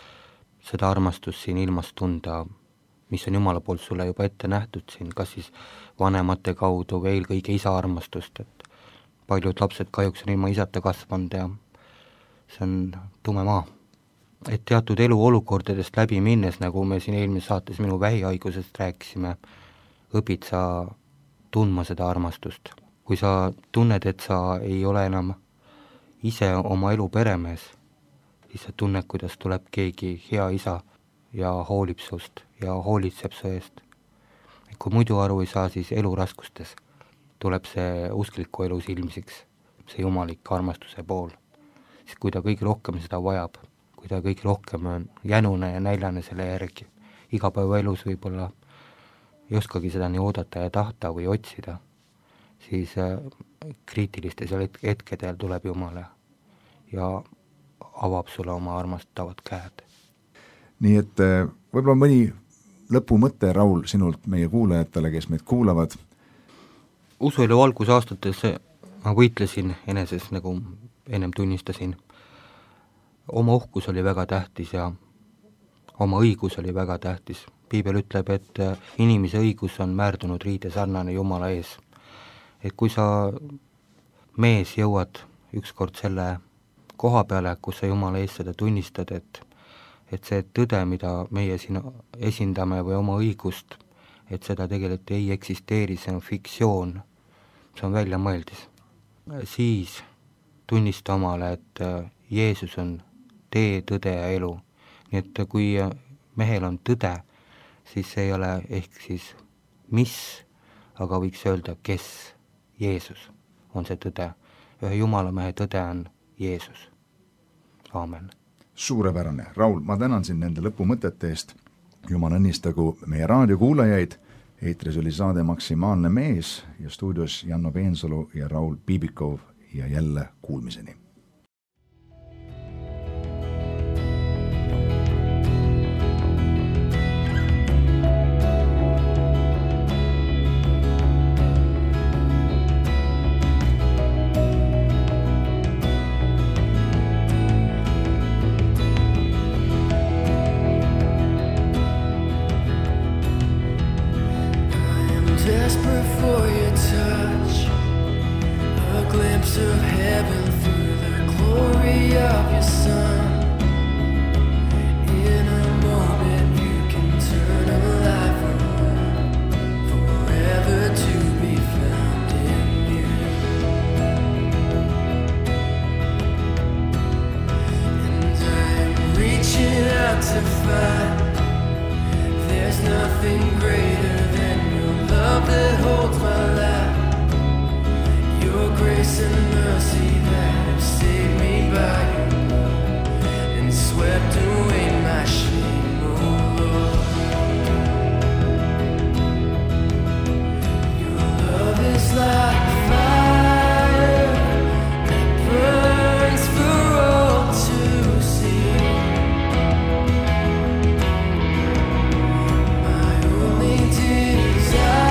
seda armastust siin ilmas tunda, mis on Jumala poolt sulle juba ette nähtud siin, kas siis vanemate kaudu või eelkõige isa armastust, et paljud lapsed kahjuks on ilma isata kasvanud ja see on tume maa. Et teatud eluolukordadest läbi minnes, nagu me siin eelmises saates minu vähihaigusest rääkisime, õpid sa tundma seda armastust. Kui sa tunned, et sa ei ole enam ise oma elu peremees, siis sa tunned, kuidas tuleb keegi hea isa ja hoolib sust ja hoolitseb su eest. Kui muidu aru ei saa, siis eluraskustes tuleb see uskliku elu silmsiks, see jumalik armastuse pool. Siis kui ta kõige rohkem seda vajab, kui ta kõige rohkem on jänune ja näljane selle järgi, igapäevaelus võib-olla ei oskagi seda nii oodata ja tahta või otsida, siis kriitilistes hetkedel tuleb Jumala ja avab sulle oma armastavad käed. Nii et võib-olla mõni lõpumõte, Raul, sinult meie kuulajatele, kes meid kuulavad? Usuelu algusaastates ma võitlesin eneses, nagu ennem tunnistasin. Oma uhkus oli väga tähtis ja oma õigus oli väga tähtis. Piibel ütleb, et inimese õigus on määrdunud riide sarnane Jumala ees. Et kui sa mees jõuad ükskord selle koha peale, kus sa Jumala ees seda tunnistad, et et see tõde, mida meie siin esindame või oma õigust, et seda tegelikult ei eksisteeri, see on fiktsioon, see on väljamõeldis. Siis tunnista omale, et Jeesus on tee, tõde ja elu. nii et kui mehel on tõde, siis see ei ole ehk siis mis, aga võiks öelda, kes, Jeesus on see tõde. Ühe Jumalamehe tõde on Jeesus. Aamen. Suurepärane. Raul, ma tänan sind nende lõpumõtete eest. Jumal õnnistagu meie raadiokuulajaid. Eetris oli saade Maksimaalne mees ja stuudios Janno Peensalu ja Raul Piibikov ja jälle kuulmiseni. Desperate for your touch, a glimpse of heaven through the glory of your Son. In a moment you can turn a life around, forever to be found in you. And I'm reaching out to find there's nothing greater than love that holds my life, your grace and mercy that have saved me by your blood and swept away my shame, oh Lord. Your love is like fire that burns for all to see. My only desire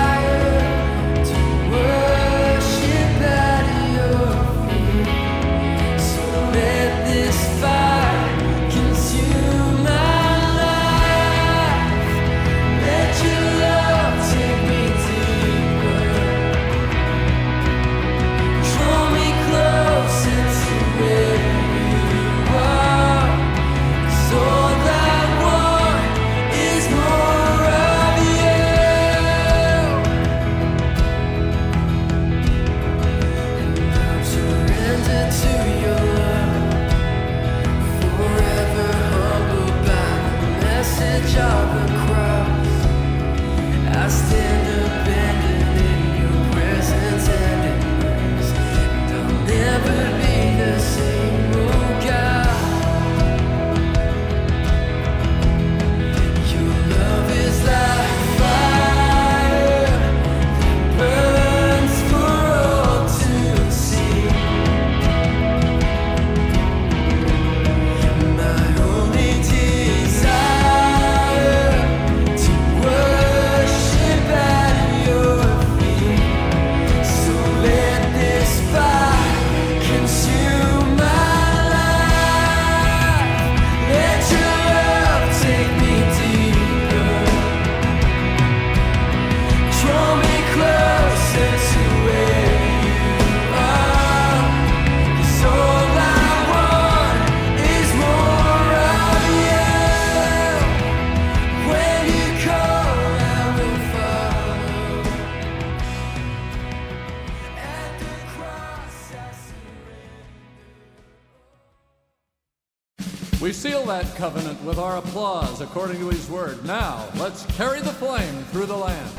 We seal that covenant with our applause according to his word. Now, let's carry the flame through the land.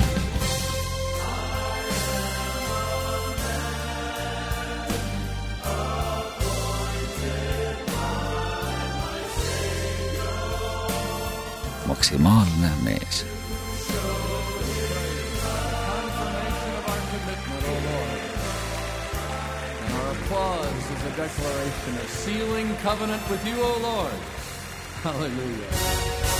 Maksimaalne mees. Applause is a declaration of sealing covenant with you, O Lord. Hallelujah.